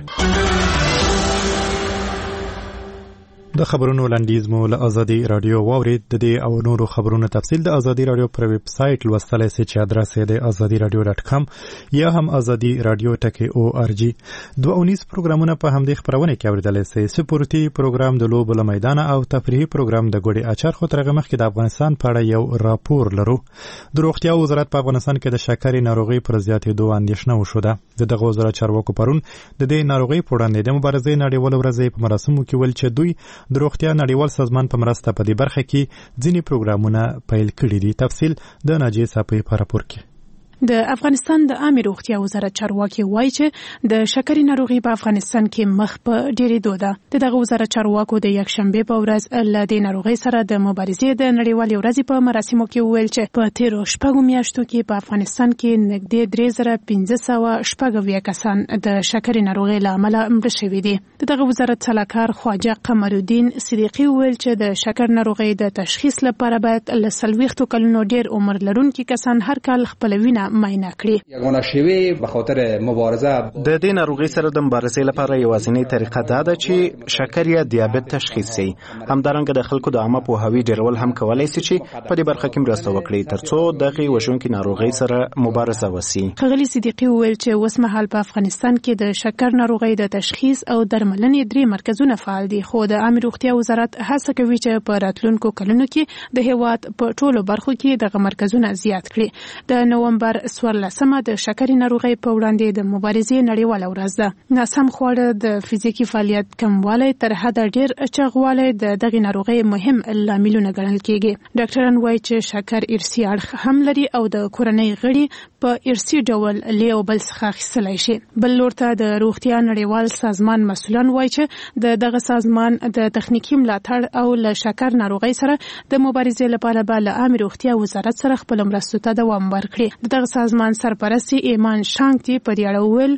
د خبرونو لنډیز مو له ازادي رادیو واورید. د دې او نورو خبرونو تفصیل د ازادي رادیو پر ویب سټ لوستلای شئ چې ادرس یې د ازادي رادیو ډاټ کام یا هم ازادي رادیو ټکی او ار جی. دوه اونیز پروګرامونه په همدې خبرونه کې اوریدلای شئ. سپورتي پروګرام د لوبو له میدان او تفریحي پروګرام د ګوډي اچار خو ترغه مخکې د افغانستان په اړه یو راپور لرو. د روغتیا وزارت په افغانستان کې د شکرې ناروغي پر زیاتېدو اندېښنه وشوده. د دغه وزارت چارواکو پرون د دې ناروغي په وړاندې د مبارزې نړیوال ورځ په مراسمو کې ول چې دوی د روغتیا نړیوال سازمان په مرسته په دې برخه کې ځینې پروګرامونه پیل کړي دي. تفصیل د ناجیه صافی په راپور کې. د افغانستان د عامه روغتیا وزارت چارواکي وایي چې د شکرې ناروغي په افغانستان کې مخ په ډېرېدو ده. د دغه وزارت چارواکو د یکشنبه په ورځ له دې ناروغۍ سره د مبارزې د نړیوالې ورځې په مراسمو کې وویل چې په تیرو شپږو میاشتو کې په افغانستان کې نږدې درې زره پنځه سوه شپږ اویا کسان د شکرې ناروغۍ له امله مړه شوي دي. د دغه وزارت سلاکار خواجه قمرالدین صدیقي وویل چې د شکر ناروغۍ د تشخیص لپاره باید له څلوېښتو کلونو ډېر عمر لرونکي کسان هر کال خپل وینه معاینه کړي. یگانه شیوه به خاطر مبارزه د دې ناروغي سره د مبارزې لپاره یوازینی طریقه دا ده چې شکر یا دیابت تشخیص شي. همدارنګه د خلکو د عامه پوهاوی ډیرول هم کولای شي چې په دې برخه کې مرسته وکړي ترڅو دغه وژونکي ناروغي سره مبارزه وشي. ښاغلي صدیقي وویل چې اوس مهال په افغانستان کې د شکر ناروغي د تشخیص او درملنې درې مرکزونه فعال دي، خو د عامه روغتیا وزارت هڅه کوي چې په راتلونکو کلونو کې د هیواد په ټولو برخو کې دغه مرکزونه زیات کړي. د نومبر لسمه د شکرې ناروغۍ په وړاندې د مبارزې نړیواله ورځ ده. ناسم خواړه، د فزیکي فعالیت کموالی، تر حده ډېر چاغوالی د دغې ناروغۍ مهم لاملونه ګڼل کېږي. ډاکټران وایي چې شکر ارثي اړخ هم لري او د کورنۍ غړي په ارثي ډول له یو بل څخه اخیستلی شي. بل لور ته د روغتیا نړیوال سازمان مسؤلان وایي چې د دغه سازمان د تخنیکي ملاتړ او له شکر ناروغۍ سره د مبارزې لپاره به له عامه روغتیا وزارت سره خپل مرستو ته دوام ورکړي. د دغه سازمان سرپرستی ایمان شانګتی په دې اړه وویل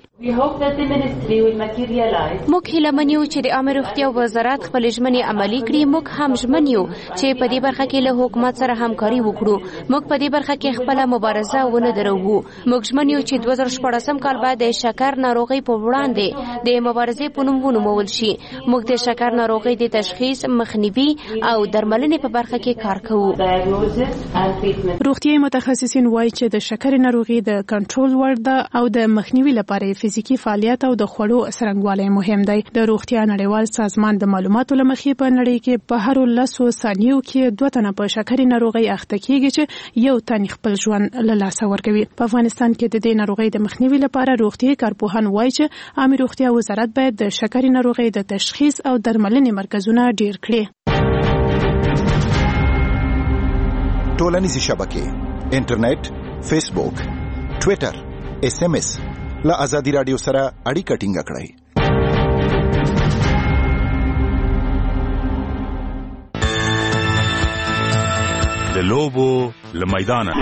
موږ هیله من یو چې د عامه روغتیا وزارت خپل ژمنې عملي کړي. موږ هم ژمن یو چې په دې برخه کې له حکومت سره همکاري وکړو. موږ په دې برخه کې خپل مبارزه ونه درو. وو. موږ ژمن یو چې دوه زره شپاړسم کال بعد د شکر ناروغي په وړاندې د مبارزې په نوم ونومول شي. موږ د شکر ناروغي د تشخیص، مخنیوي او درملنې په برخه کې کار کوو. روغتیايي متخصصین وایي چې د شکر ناروغي د کنټرول وړ ده او د مخنیوي لپاره فزیکی فعالیت او د خوړو څرنګوالی مهم دی. د روغتیا نړیوال سازمان د معلوماتو لمخې په نړۍ کې په هر لسو ثانیو کې دوه تنه په شکرې ناروغي اخته کیږي چې یو تن خپل ژوند له لاسه ورکوي. په افغانستان کې د دې ناروغي د مخنیوي لپاره روغتیايي کارپوهان وایي چې عامه روغتیا وزارت باید د شکرې ناروغي د تشخیص او درملنې مرکزونه ډیر کړي. ټولنیزې شبکې، انټرنیټ، فیسبوک، ټوئیټر، ایس ایم ایس له ازادي رادیو سره اړیکه ټینګه کړئ. د لوبو له میدانه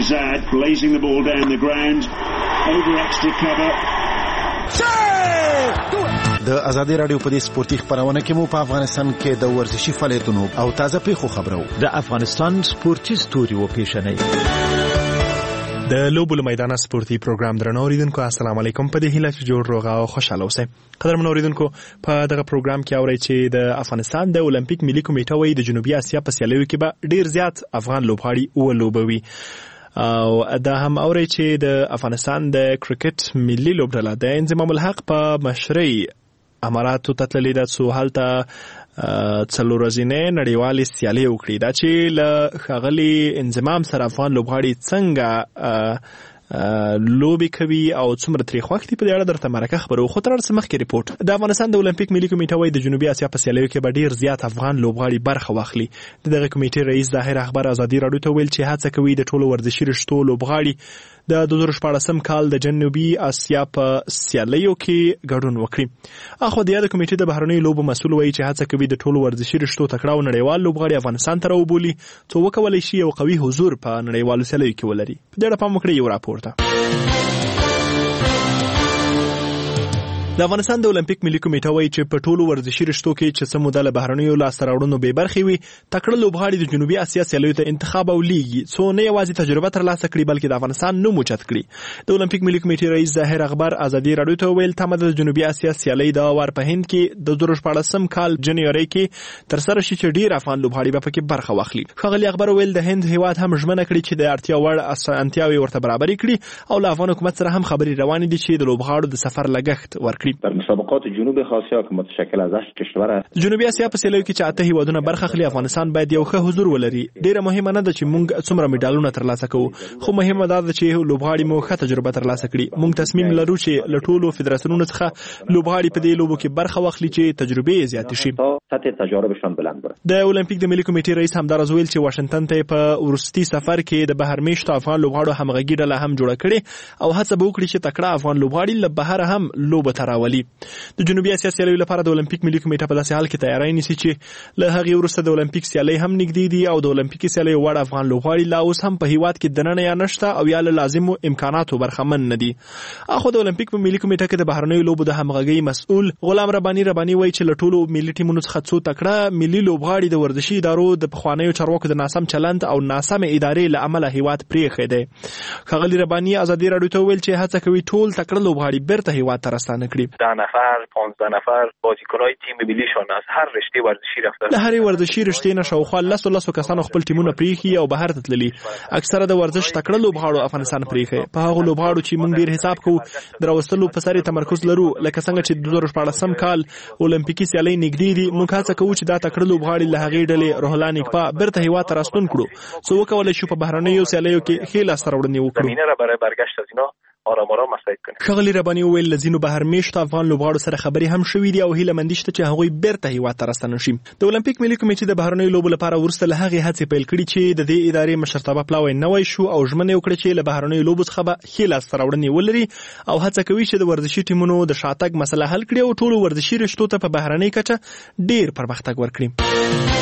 د ازادي رادیو په دې سپورتي خبرونه کې مو په افغانستان کې د ورزشي فعالیتونو او تازه پیښو خبرو د افغانستان سپورتي ستوري و پیښنې د لوبو له میدانه سپورتي پروګرام درنو اوریدونکو السلام علیکم. په دې هیله چې جوړ روغ او خوشاله اوسئ. قدرمن اوریدونکو په دغه پروګرام کې اورئ چې د افغانستان د اولمپیک ملي کمیټه وایي د جنوبي اسیا په سیالیو کې به ډیر زیات افغان لوبغاړي ولوبوي. او دا هم اورئ چې د افغانستان د کرکټ ملي لوبډله د انضمام الحق په مشرۍ اماراتو ته تللې ده څو هلته څلور ورځې نړیوالې سیالۍ وکړي. دا چې له ښاغلي انضمام سره افغان لوبغاړي څنګه لوبي کوي او څومره ترې خوښ دي په دې اړه درته مرکه خبرو. خو تر څه مخکې ریپورت. د افغانستان د اولمپیک ملي کمیټه وايي د جنوبي اسیا په سیالیو کې به ډیر زیات افغان لوبغاړي برخه واخلي. دغه کمیټې رئیس ظاهر اخبار ازادي رادیو ته ویل چې هڅه کوي د ټولو ورزشي رشتو لوبغاړي د دوه زره شپاړسم کال د جنوبي اسیا په سیالیو کې ګډون وکړي. اخو د یاد کمیټې د بهرنیو لوبو مسؤل وایي چې هڅه کوي د ټولو ورزشي رشتو تکړه او نړیوال لوبغاړي افغانستان ته راوبولي څو وکولای شي یو قوي حضور په نړیوالو سیالیو کې ولري. په دې اړه پام وکړئ یو راپور ته. د افغانستان د اولمپیک ملي کمیټه وایي چې په ټولو ورزشي رشتو کې چې څه موده له بهرنیو لاسته راوړنو بې برخې وي تکړه لوبغاړي د جنوبي اسیا سیالیو ته انتخاب او لیږي څو نه یوازې تجربه ترلاسه کړي بلکې د افغانستان نوم اوچت کړي. د اولمپیک ملي کمیټې رئیس ظاهر اخبار ازادي رادیو ته ویل تمه د جنوبي اسیا سیالۍ د وار په هند کې د دوه زره شپاړسم کال جنوري کې ترسره شي چې ډیر افغان لوبغاړي به پکې برخه واخلي. ښاغلي اخبار ویل د هند هیواد هم ژمنه کړې چې د اړتیا وړ اسانتیاوې ورته برابرې کړي او له افغان حکومت سره هم خبرې روانې دي چې د لوبغاړو د سفر لګښت ورکړي. جنوب آسیا که متشکل از هشت کشور است. جنوبي اسیا په سیالیو کې چې اته هیوادونه برخه اخلي افغانستان باید یو ښه حضور ولري. ډیره مهمه نه ده چې موږ څومره میډالونه ترلاسه کوو خو مهمه ده چې لوبغاړي مو ښه تجربه ترلاسه کړي. موږ تصمیم لرو چې له ټولو فدراسیونونو څخه لوبغاړي په دې لوبو کې برخه واخلي چې تجربه زیات شي. سطح تجاربشان بلند بره. د اولمپیک د ملي کمیټې رئیس همدارز ویل چې واشنگټن ته په ورستي سفر کې د بهر میشتو افغان لوبغاړو همغږي ډله هم جوړه کړې او هڅه به وکړي چې تکړه افغان لوبغاړي له بهر هم لوبه تراولي. د جنوبي اسیا سیالیو لپاره د اولمپیک ملي کمیټه په داسې حال کې تیاری نیسي چې له هغې وروسته د اولمپیک سیالۍ هم نږدې دي او د اولمپیکي سیالیو وړ افغان لوبغاړي لا اوس هم په هیواد کې دننه یا نشته او یا له لازمو امکاناتو برخمن نه دي. اخو د اولمپیک په ملي کمیټه کې د بهرنیو لوبو د همغږۍ مسؤل غلام رباني رباني وایي چې له ټولو ملي ټیمونو څخه څو تکړه ملي لوبغاړي د ورزشي ادارو د پخوانیو چارواکو د ناسم چلند او ناسم ادارې له امله هیواد پرېښی دی. ښاغلي رباني ازادي رادیو ته ویل چې هڅه کوي ټول تکړه لوبغاړي بیرته هیواد ته راستانه کړي. ده نفر پانزده نفر بازیکن‌های تیم ملیشون از هر رشته ورزشی رفتن. له هر ورزشي رشتې نه شاوخوا لسو لسو کسانو خپل ټیمونه پریخي او بهر ته تللي. اکثره د ورزش تکړه لوبغاړو افغانستان پریخي. په هغه لوبغاړو چې موږ ډیر حساب کوو دراوستلو په سر تمرکز لرو لکه څنګه چې د دوه زره شپاړسم کال اولمپیکي سیالۍ نږدې دي. موږ هڅه کوو چې دا تکړه لوبغاړي له هغې ډلې روح الله نیکپا بیرته هیواد ته راستون کړو څو وکولای شو په بهرنیو سیالیو کې ښې لاسته راوړنې وکړو. زمینه را برای برگشت از اینا آرام آرام مساعد کنه. ښاغلي رباني وویل له ځینو بهر میشتو افغان لوبغاړو سره خبرې هم شوې دي او هیله مندي شته چې هغوی بیرته هیواد ته راستانه شي. د اولمپیک ملي کمیټې د بهرنیو لوبو لپاره وروسته له هغې هڅې پیل کړي چې د دې ادارې مشرتابه پلاوی نوی شو او ژمنه یې وکړه چې له بهرنیو لوبو څخه به ښې لاسته راوړنې ولري او هڅه کوي چې د ورزشي ټیمونو د شاتګ مسله حل کړي او ټولو ورزشي رشتو ته په بهرنۍ کچه ډیر پرمختګ ورکړي.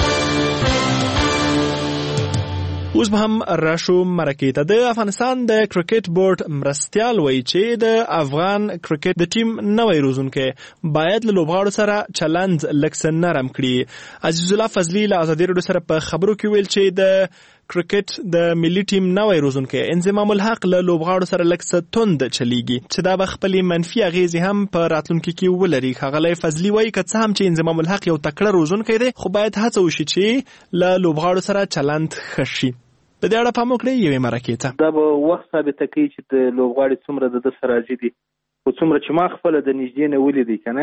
اوس به هم راشو مرکې ته. د افغانستان د کرکټ بورډ مرستیال وایي چې د افغان کرکټ د ټیم نوی روزونکی باید له لوبغاړو سره چلند لږ څه نرم کړي. عزیز الله فضلي له ازادي راډیو سره په خبرو کې ویل چې د کرکټ د ملي ټیم نوې روزونکي انضمام الحق له لوبغاړو سره لږ څه توند چلیږي چې دا به خپلې منفي اغیزې هم په راتلونکي کې ولري. ښاغلی فضلي وایي که څه هم چې انضمام الحق یو تکړه روزونکی دی خو باید هڅه وشي چې له لوبغاړو سره چلند ښه شي. د دې اړه پام وکړئ یوې مرکې ته. دا به وخت ثابته کوي چې د لوبغاړي څومره د ده سره راضي دي. خو څومره چې ما خپله د نږدې نه ولیدی که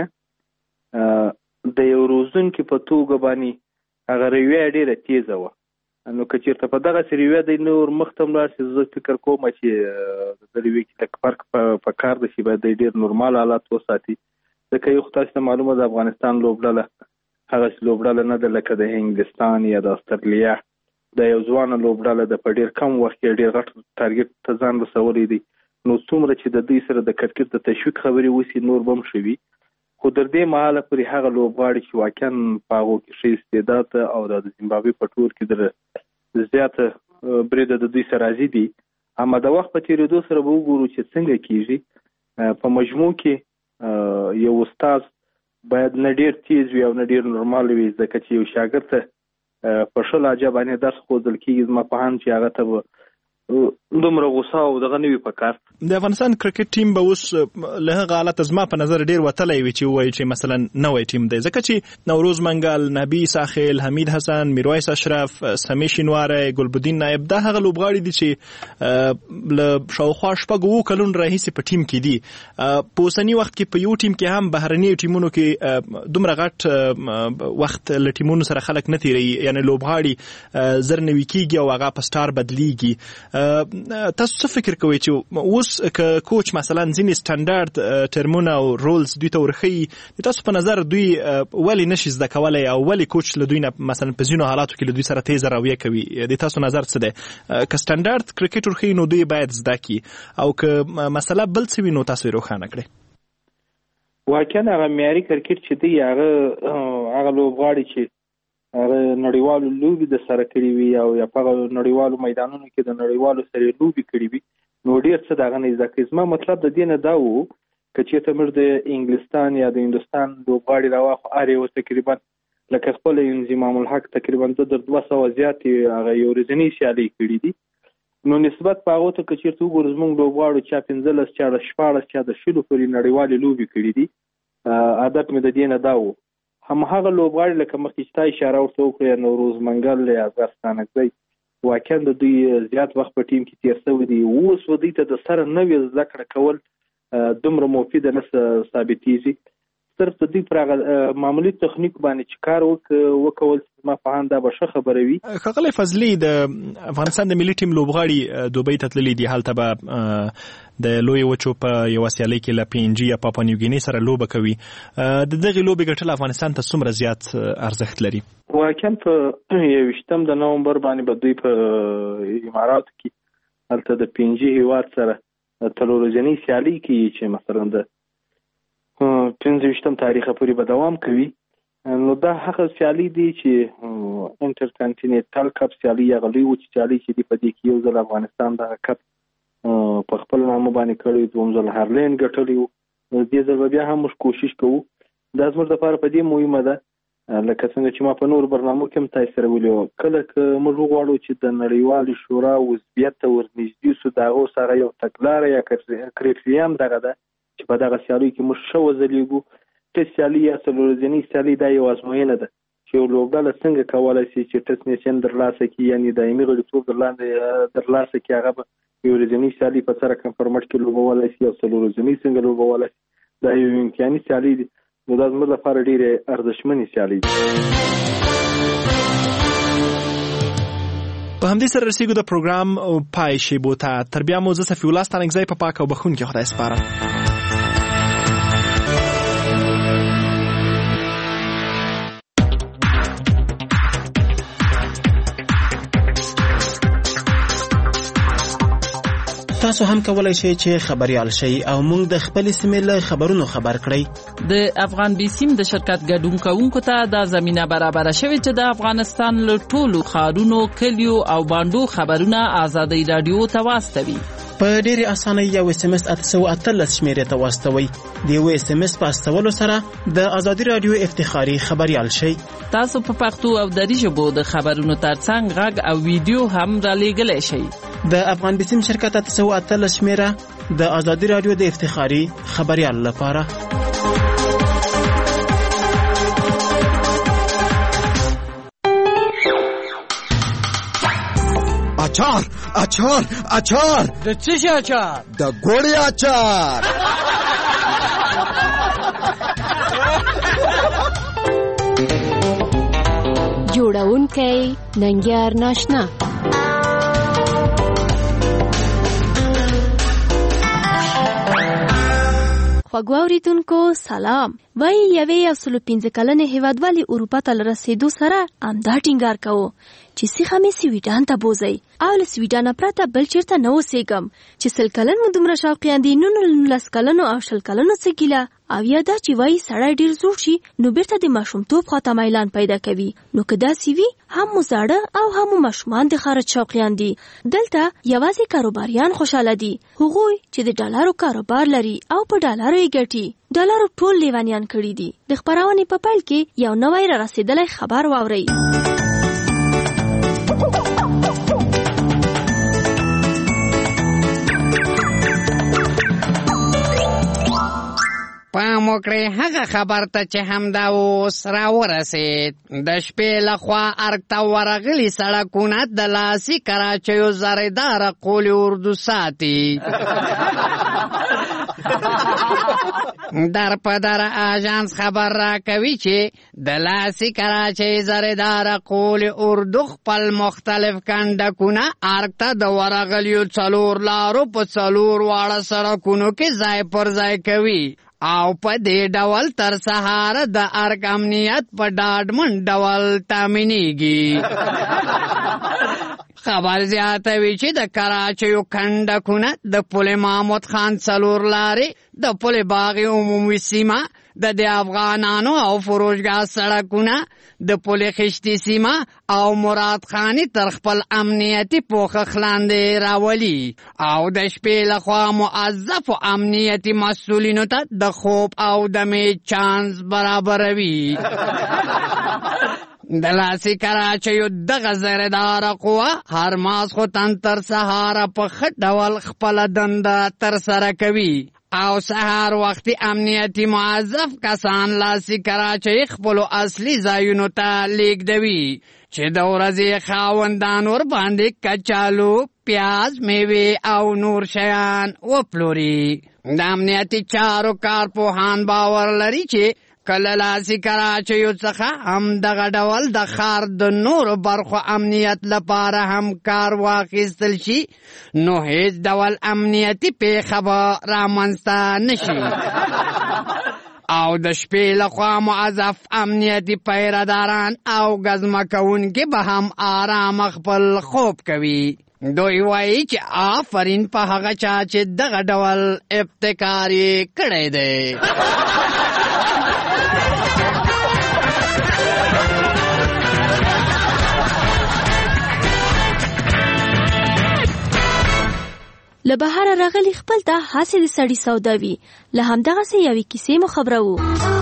نه د یو روزونکي په توګه باندې هغه رویه ډېره تیزه وه. نو که چېرته په دغسې رویه دی نور مخ ته ولاړ شي زه فکر کوم چې د رویې کې لږ فرق په کار ده چې باید دی ډېر نورمال حالات وساتي. ځکه یو خو تاسو ته معلومه د افغانستان لوبډله هغسې لوبډله نه ده لکه د انګلستان یا د استرالیا. د یو ځوانه لوبډله د په ډېر کم وخت کې ډېر غټ ټارګټ ته ځان رسولی دی. نو څومره چې د دوی سره د کرکټ د تشویق خبرې وسي نور به هم ښه وي. خو تر دې مهاله پورې هغه لوبغاړي چې واقعا په هغو کې ښه استعداد او د زیمبابوې په ټور کې د زیاته بریده د دوی سره راضي دي. اما د وخت په تېرېدو سره به وګورو چې څنګه کېږي. په مجموع کې یو استاد باید نه ډېر تیز وي او نه ډېر نورمال وي ځکه چې یو شاګرد ته په ښه لهجه باندې درس ښودل کېږي. زما په اند چې هغه ته به دومره غوسه او دغه نه وي په کار. د افغانستان کرکټ ټیم به اوس له هغه حالته زما په نظر ډېر وتلی وي چې ووایي چې مثلا نوی ټیم دی ځکه چې نوروز منګل، نبي ساخیل، حمید حسن، میرویس اشرف، سمی شینواری، ګلبدین نایب دا هغه لوبغاړي دي چې له شاوخوا شپږ اووه کلونو راهیسې په ټیم کې دي. په اوسني وخت کې په یو ټیم کې هم بهرني ټیمونو کې دومره غټ وخت له ټیمونو سره خلک نه تېروي، یعنې لوبغاړي زر نوي کېږي او هغه په سټار بدلیږي. تاسو څه فکر کوئ چې اوس که کوچ مثلا ځینې سټنډرډ ټرمونه او رولز دوی ته ورښیي د تاسو په نظر دوی ولې نشي زده کولی او ولې کوچ له دوی نه مثلا په ځینو حالاتو کې له دوی سره تیزه رویه کوي؟ د تاسو نظر څه دی؟ که سټنډرډ کرکټ ورښیي نو دوی باید زده کړي او که مسله بل څه وي نو تاسو یې روښانه کړئ. واقعا هغه معیاري کرکټ چې دی هغه هغه لوبغاړي چې هغه نړیوالو لوبې د سره کړي وي او یا په هغه نړیوالو میدانونو کې د نړیوالو سره لوبې کړي وي نو ډېر څه د هغه نه زده کوي. زما مطلب د دې نه دا و که چېرته موږ د انګلستان یا د هندوستان لوبغاړي راواخلو هر یو تقریبا لکه خپل انضمام الحق تقریبا د دوه سوه زیاتې هغه یو ورځنۍ سیالۍ کړي دي. نو نسبت په هغو ته که چېرته وګورو زموږ لوبغاړو چا پنځلس چا د شپاړس چا د شلو پورې نړیوالې لوبې کړي دي. عادت مې د دې نه دا و هماغه لوبغاړي لکه مخکې چې تا اشاره ورته وکړه نوروز منګل یا اصغر ستانکزی واقعا د دوی زیات وخت په ټیم کې تېر شوی دی. اوس و دوی ته د سره نوې زده کړه کول دومره مفیده نه ثابتېږي. صرف د دوی پر هغه معمولي تخنیک باندې چې کار وکول زما په اند دا به ښه خبره وي. ښاغلی فضلي د افغانستان د ملي ټیم لوبغاړي دوبۍ ته تللي دي، هلته به د لویې وچو په یوه سیالۍ کې له پي ان جي یا پاپا نیوګینې سره لوبه کوي. د دغې لوبې ګټل افغانستان ته څومره زیات ارزښت لري؟ واقعا په یوویشتم د نومبر باندې به دوی په اماراتو کې هلته د پي ان جي هیواد سره څلور ورځنۍ سیالۍ کوي چې مثلا د پنځه ویشتم تاریخه پورې به دوام کوي. نو دا هغه سیالۍ دي چې انټر کانټیننټل کپ سیالۍ هغه لوی وچې سیالۍ چې دي په دې کې یو ځل افغانستان دغه کپ په خپل نامه باندې کړی، دوم ځل هارلین ګټلی و. دې ځل به بیا هم موږ کوشش کوو. دا زموږ دپاره په دې مهمه ده لکه څنګه چې ما په نورو برنامو کې هم تاسو سره ویلي وو کله که موږ وغواړو چې د نړیوالې شورا عضویت ته ورنږدې سو د هغو سره یو تګلاره یا کرایټیریا دغه ده چې په دغه سیالیو کې موږ ښه وځلیږو. ټسټ سیالي یا څلور ورځنۍ سیالي دا یو ازموینه ده چې یو لوبډله څنګه کولی شي چې ټسټ نیشن ترلاسه کړي، یعنې دایمي غړیتوب ترلاسه کړي. هغه به یو ورځنۍ سیالي په سره کنفرمټ کې لوبولی شي او څلور ورځنۍ څنګه لوبولی شي. دا یو امکاني سیالي دي. نو دا زموږ لپاره ډېرې ارزښتمنې سیالۍ دي. په همدې سره رسیږو د پروګرام پای شیبو ته. تر بیا مو زه صفي الله ستانکزی په پاک او بخښونکي خدای سپارم. تاسو هم کولای شئ چې خبريال شئ او موږ د خپل سیمې له خبرونو خبر کړئ. د افغان بیسیم د شرکت ګډون کوونکو ته د زمينه برابر شوی چې د افغانستان له ټولو ښارونو، کلیو او باندو خبرونه آزادۍ رادیو ته واستوي. په ډېرې اسانۍ یو اس ام اس اته سوه اتلس شمېرې ته واستوئ. د یو اس ام اس په استولو سره د ازادي راډیو افتخاري خبریال شئ. تاسو په پښتو او دري ژبو د خبرونو ترڅنګ غږ او ویډیو هم رالېږلی شئ. د افغان بسیم شرکت اته سوه اتلس شمېره د ازادي راډیو د افتخاري خبریال لپاره. اچار اچار اچار د څه شي اچار؟ د ګوړې اچار. جوړونکی ننګیار ناشنا. خوږو اوریدونکو سلام. وای یوې یو سلو پنځه کلنې هیوادوالې اروپا ته له رسېدو سره همدا ټینګار کوو چې سیخه مې سویډن ته بوځئ او له سویډنه پرته بل چېرته نه اوسېږم چې سل کلن مو دومره شوقیان دي نو نولس کلنو او شل کلنو څه ګیله او یا دا چې وایي سړی ډېر زوړ شي نو بیرته د ماشومتوب خواته میلان پیدا کوي. نو که داسې وي هم مو زاړه او هم مو ماشومان د خارج شوقیان دي. دلته یوازې کاروباریان خوشحاله دي، هغوی چې د ډالرو کاروبار لري او په ډالرو یې ګټي. ډالرو ټول لیوانیان کړي دي. د خپرونې په پیل کې یو نوی را رسېدلی خبر واورئ. پام وکړئ هغه خبر ته چې همدا اوس راورسېد. د شپې لخوا ارګ ته ورغلي سړکونه د لاسي کراچیو زریداره قول اردو ساتي. در په در آژانس خبر را کوي چې د لاسي کراچۍ زریداره قول اردو خپل مختلف کنډکونه ارګ ته د ورغلیو څلور لارو په څلور واړه سړکونو کې ځای پر ځای کوي او په دې ډول تر سهاره د ارګ امنیت په ډاډمن ډول تامینېږي. خبر زیاتوي چې د کراچیو کنډکونه د پل محمود خان څلور لارې، د پل باغ عمومي سیمه، د د افغانانو او فروشګاه سړکونه، د پل خشتي سیمه او مراد خانی تر خپل امنیتي پوښښ لاندې راولي او د شپې لخوا موظفو امنیتي مسؤلینو ته د خوب او دمې چانس برابروي. د لاسي کراچیو دغه زریداره قوه هر ماسخوتن تر سهاره په ښه ډول خپله دنده ترسره کوي او سهار وختي امنیتي موظف کسان لاسي کراچۍ خپلو اصلي ځایونو ته لیږدوي چې د ورځې خاوندان ورباندې کچالو، پیاز، میوې او نور شیان وپلوري. د امنیتي چارو کارپوهان باور لري چې کله لاسي کراچیو څخه هم دغه ډول د ښار د نورو برخو امنیت لپاره هم کار واخیستل شي نو هیڅ ډول امنیتي پیښه به رامنځته نشي او د شپې لخوا موظف امنیتي پیرهداران او ګزمه کوونکي به هم آرام خپل خوب کوي. دوی وایي چې آفرین په هغه چا چې دغه ډول ابتکار یې کړی دی. له بهره راغلی خپل ته هسې د سړي سودا وي. له همدغسې یوې کیسې مو خبروو.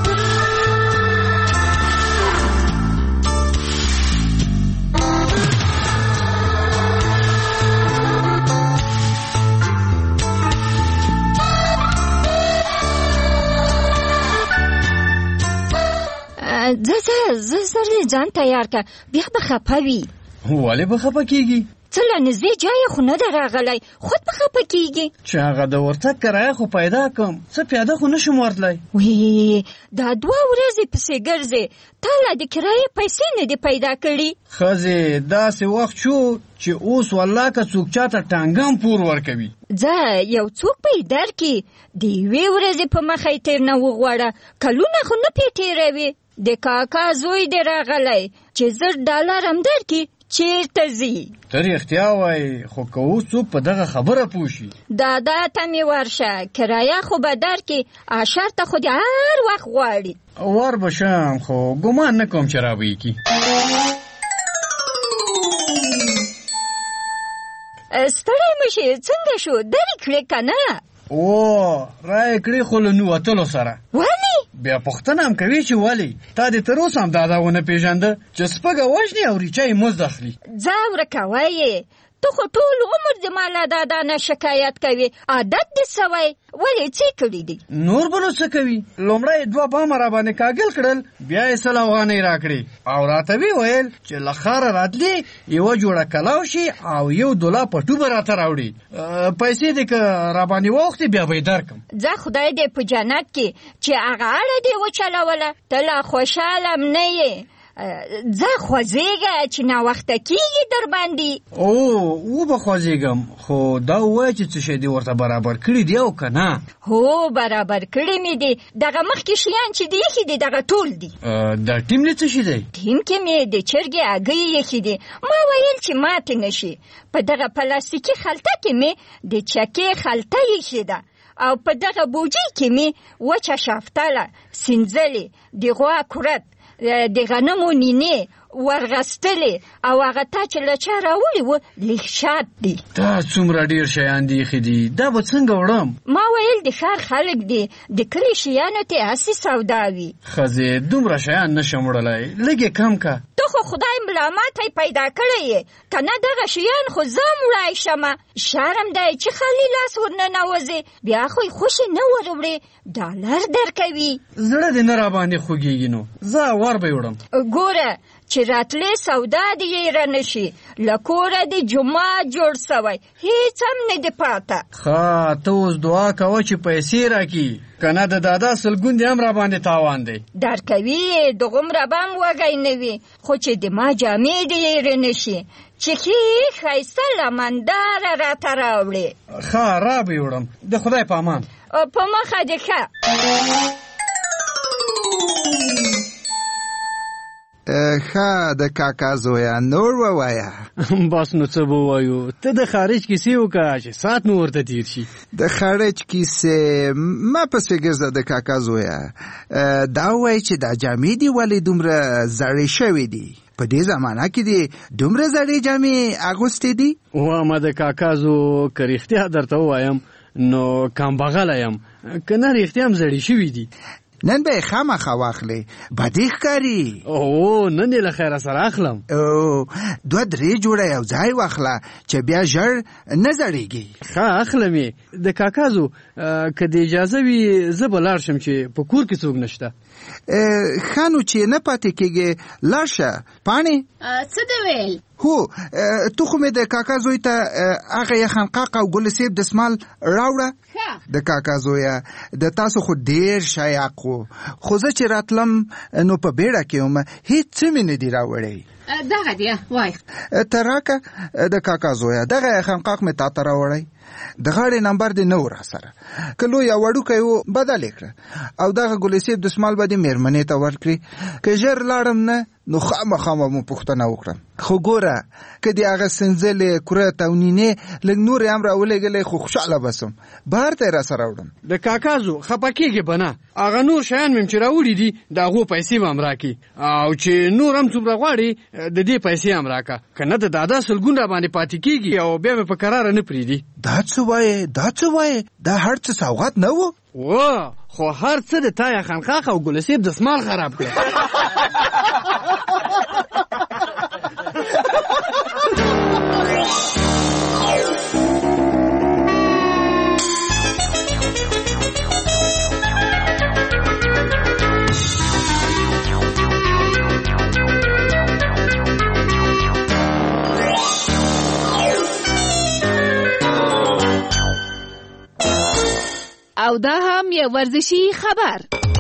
زه زه زه زر ځان تیار که بیا به خفه وي. ولې به خفه کېږي؟ څه له نږدې ځایه خو نه ده راغلی، خود به خفه کېږي چې هغه د ورتګ کرایه خو پیدا کړم، څه پیاده خو نشم ورتلی. وی دا دوه ورځې پسې ګرځې، تا لا د کرایې پیسې نه دي پیدا کړي. ښځې داسې وخت شو چې اوس والله که څوک چاته ټانګم پور ورکوي. ځه یو څوک به یې درکړي، د یوې ورځې په مخه یې تېر نه وغواړه، کلونه خو نه پې تېروي. د کاکا زوی دې راغلی چې زر ډالر هم درکړي، چیرته ځي؟ ته رښتیا وایي، خو که اوس څوک په دغه خبره پوه شي. دادا ته مې ورشه، کرایه خو به درکړي، اشر ته خو دې هر وخت غواړي. ور به شم، خو ګمان نه کوم چې را به یې کي. ستړی مشي څنګه شو درې کړې کنه؟ او رای کړې خو له نوتلو سره. ولې؟ بیا پوښتنه هم کوي چې ولې تا دې تر اوسه هم دادا ونه پیژنده چې سپږه وژني او ریچه یې مزد اخلي. ځه ورکه وایې ته خو ټول عمر د مالا دادا نه شکایت کوي، عادت دې سوی. ولې څه کړي دي؟ نور به نو څه کوي؟ لومړی دوه بامه را باندې کاږل کړل، بیا یې سل افغانۍ راکړې او راته ویې ویل چې له ښاره راتلې یوه جوړه کلاو شي او یو دولا پټو به راته راوړي، پیسې دې که را باندې واوښتې بیا به یې درکړم. ځه خدای دې په جنت کې چې هغه اړه دې وچلوله، ته لا خوشحاله م نه یې. ځه خوځېږه چې ناوخته کېږي در باندې. او و به خوځېږم، خو دا ووایه چې څه شی دې ورته برابر کړي دي او که نه؟ هو برابر کړي مې دي، دغه مخکې شیان چې دي ایښي دي دغه ټول دي. دا ټیم دې څه شي دی؟ ټیم کې مې د چرګې هګۍ ایښي دي، ما ویل چې ماتې نه شي. په دغه پلاستیکي خلطه کې مې د چکې خلطه ایښې ده او په دغه بوجۍ کې مې وچه شافتله، سینځلې، د غوا کورت، د غنمو نینې ورغستلې او هغه تا چې له چا راوړي و لیک شات دي. دا څومره ډېر شیان دي ایښي دي، دا به څنګه وړم؟ ما ویل د ښار خلک دي، د کلي شیانو ته هسې سودا وي. ښځې دومره شیان نشم وړلی، لږ یې کم که. ته خو خدای ملامته پیدا کړی یې، که نه دغه شیان خو زه هم وړی شمه. شرم دی چې خالي لاس ورننوځې، بیا خو یې خوشې نه وروړې، ډالر درکوي. زړه دې نه را باندې خوږېږي نو زه ور به یې وړم. ګوره چې راتلې سودا دې یې رانه شي، له کوره دې جومات جوړ سوی، هېڅ هم نه دې پاته. ښه ته اوس دعا کوه چې پیسې راکړي، که نه د دادا سلګون دې هم را باندې تاوان دی. درکوي یې دغومره به هم وږی نه وي، خو چې د ما جامې دې یې رانه شي چې ښې ښایسته لمنداره راته راوړې. ښه را به یې وړم، د خدای په امان. په مخه دې ښه. ښه د کاکا زویا نور ووایه. بس نو څه به ووایو، ته د خارج کیسې وکړه چې ساعت مو ورته تېر شي. د خارج کیسې ما پسې ګرځه د کاکا زویا. دا ووایي چې دا جامې دي ولې دومره زړې شوې دي؟ په دې زمانه کې دي دومره زړې جامې اغوستې دي؟ واما د کاکا زو که رښتیا درته ووایم نو کمبغله یم، که نه رښتیا هم زړې شوي دي. نن به یې خامخا واخلې، بدې ښکاري. او نن یې له خیره سره اخلم. او دوه درې جوړه یو ځای واخله چې بیا ژر نه زړېږي. ښه اخلم یې. د کاکا زو که د اجازه وي زه به لاړ شم چې په کور کې څوک نشته. ښه نو چې نه پاتې کېږې لاړ شه. پاڼې څه دې ویل؟ هو تو خو مې د کاکا زوی ته هغه یخنقاق او ګل سیب دسمال راوړه. د کاکا زویا د تاسو خو ډېر شایق وو، خو زه چې راتلم نو په بیړه کې وم، هېڅ څه مې نه دي راوړی. دغه دی وای ته راکه د کاکا زویا دغه یخنقاق مې تا ته راوړی، د غاړې نمبر دې نه و را سره، که لوی یا وړوکی و بدل یې کړه او دغه ګل سیب دسمال به دې مېرمنې ته ورکړي. که ژر لاړم نه نو خامخا به مو پوښتنه وکړم. خو ګوره که دې هغه سنځلې کورت او نینې لږ نورې هم راولېږلی خو خوشحاله به سم، بهر ته یې را سره وړم. د کاکا زو خفه کېږې به نه، هغه نور شیان مې چې راوړي دي د هغو پیسې به هم راکړي، او چې نور هم څومره غواړي د دې پیسې هم راکړه، که نه د دادا سلګون را باندې پاتې کېږي او بیا مې په کراره نه پرېږدي. دا څه وایې دا څه وایې دا هر څه سوغات نه و؟ و خو هر څه د تا یخنقاق او ګلسیب دسمال خراب کړه. او دا هم یو ورزشي خبر.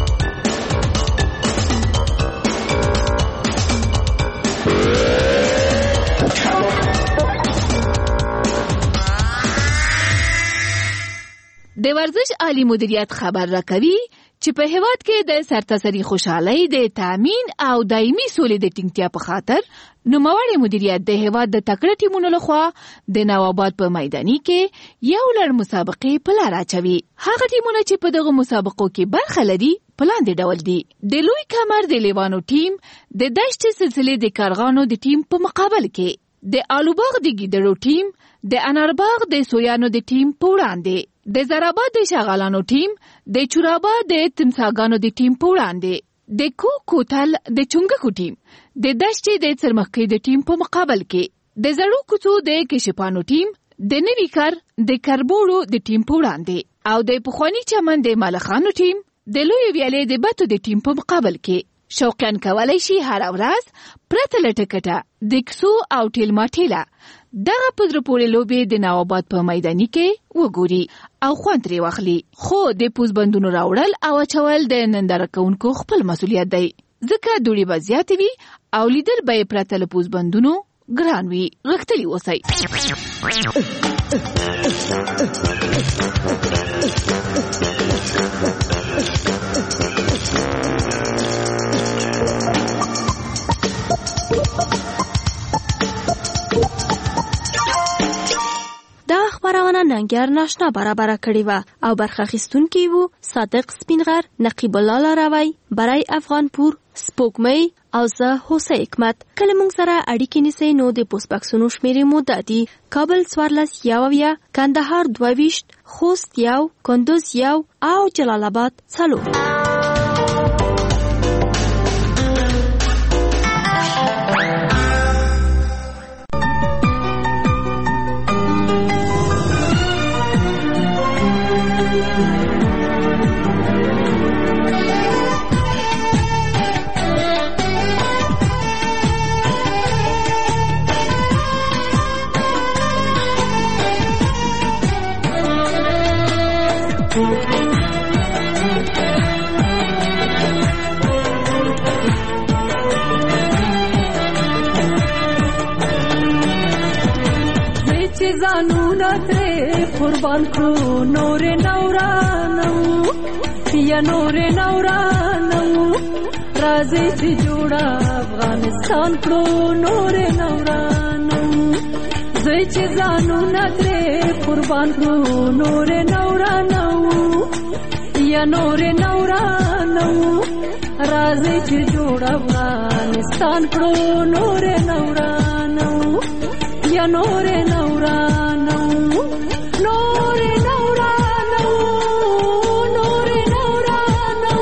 د ورزش عالی مدیریت خبر راکوي چې په هیواد کې د سرتاسري خوشحالۍ د تامین او دایمي سولې د ټینګتیا په خاطر نوموړی مدیریت د هیواد د تکړه ټیمونو لخوا د نوآباد په میداني کې یو لړ مسابقې په لار اچوي. هغه ټیمونه چې په دغه مسابقو کې برخه لري په لاندې ډول دي: د لوی کمر د لیوانو ټیم د دشت سلسلې د کارغانو د ټیم په مقابل کې، د آلوباغ د ګیدړو ټیم د انارباغ د سویانو د ټیم په وړاندې، د زراباد د شغالانو ټیم د چوراباد د تمساګانو د ټیم په وړاندې، د کو کوتل د چونګکو ټیم د دشتې د څرمخکۍ د ټیم په مقابل کې، د زړو کوڅو د کشپانو ټیم د نوي کار د کربوړو د ټیم په وړاندې، او د پخواني چمن د ملخانو ټیم د لوی ویالې د بتو د ټیم په مقابل کې. شوقیان کولای شي هر ورځ پرته له ټکټه د کسو او ټیلما ټیله دغه په زړه پورې لوبې د نواباد په میداني کې وګوري او خوند ترې واخلي. خو د پوز بندونو راوړل او اچول د ننداره کوونکو خپل مسؤلیت دی، ځکه دوړې به زیاتې وي او لیدل به یې پرته له پوز بندونو ګران وي. غښتلي اوسئ. دا خبرونه ننګر ناشنا برابر کړی و او برخه اخیستونکي وو صادق سپینغر، نقیب الله لاروی، برای افغانپور، سپوږمۍ او زه هوسه حکمت. کله موږ سره اړیکې نیسئ نو د پوسټ باکسونو شمیرې مو دا دي: کابل څوارلس یو اویا، کندهار دوه ویشت، خوست یو، کندوز یو او جلال آباد څلور. ځانونه ترې قربان کړو نور نورانو یا نور نورانو، راځي چې جوړه افغانستان کړو نور نورانو. زوی چې ځانونه ترې قربان کړو نور نورانو یا نور نورانو، راځي چې جوړه افغانستان کړو نور نورانو یا نور نورانو، نور نورانو، نور نورانو.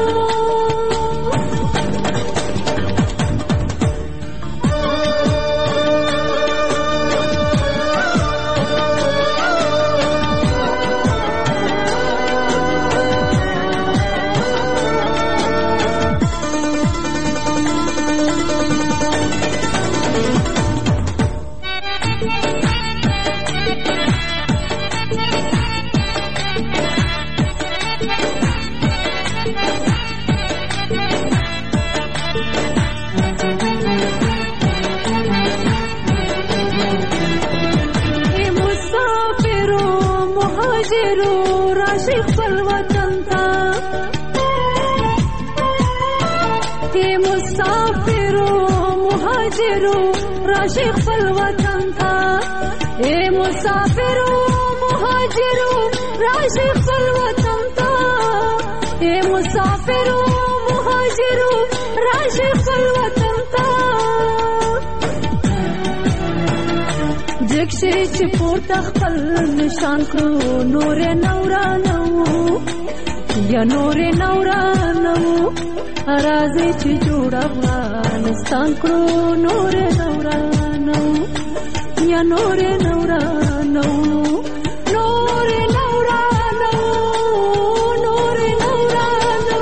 راشي خپل وطن ته، اے مسافرو مهاجرو راشي خپل وطن ته، اے مسافرو مهاجرو راشي خپل وطن ته. جګشي چې پورته خپل نشان کړو نور نورانو یا نور نورانو، راځي چې جوړ افغانستان کړو نور نورانو یا نور نورانو، نور نورانو، نور نورانو.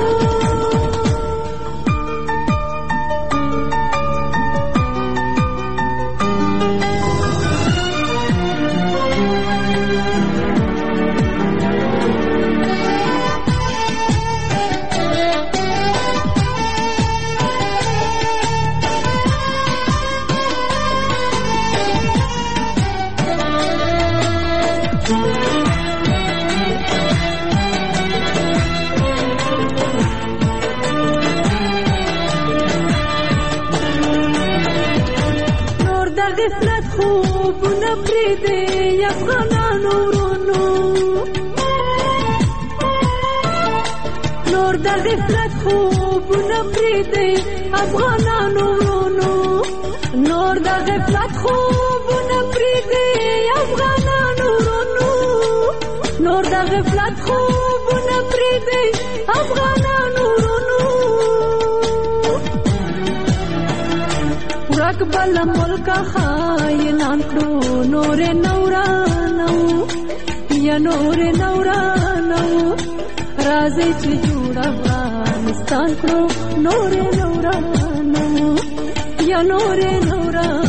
غفلت خوبونه پرېږدي افغانانو ورونو، نور د غفلت خوبونه پرېږدي افغانانو ورونو، نور د غفلت خوبونه نور د غفلت خوبونه پرېږدئ افغانانو ورونو ورک بله ملکه خاینان کړو نورې نه ورانو یا نورې نه ورانو راځئ چې جوړ افغانستان کړو نورې نه ورانو یا نورې نه ورانو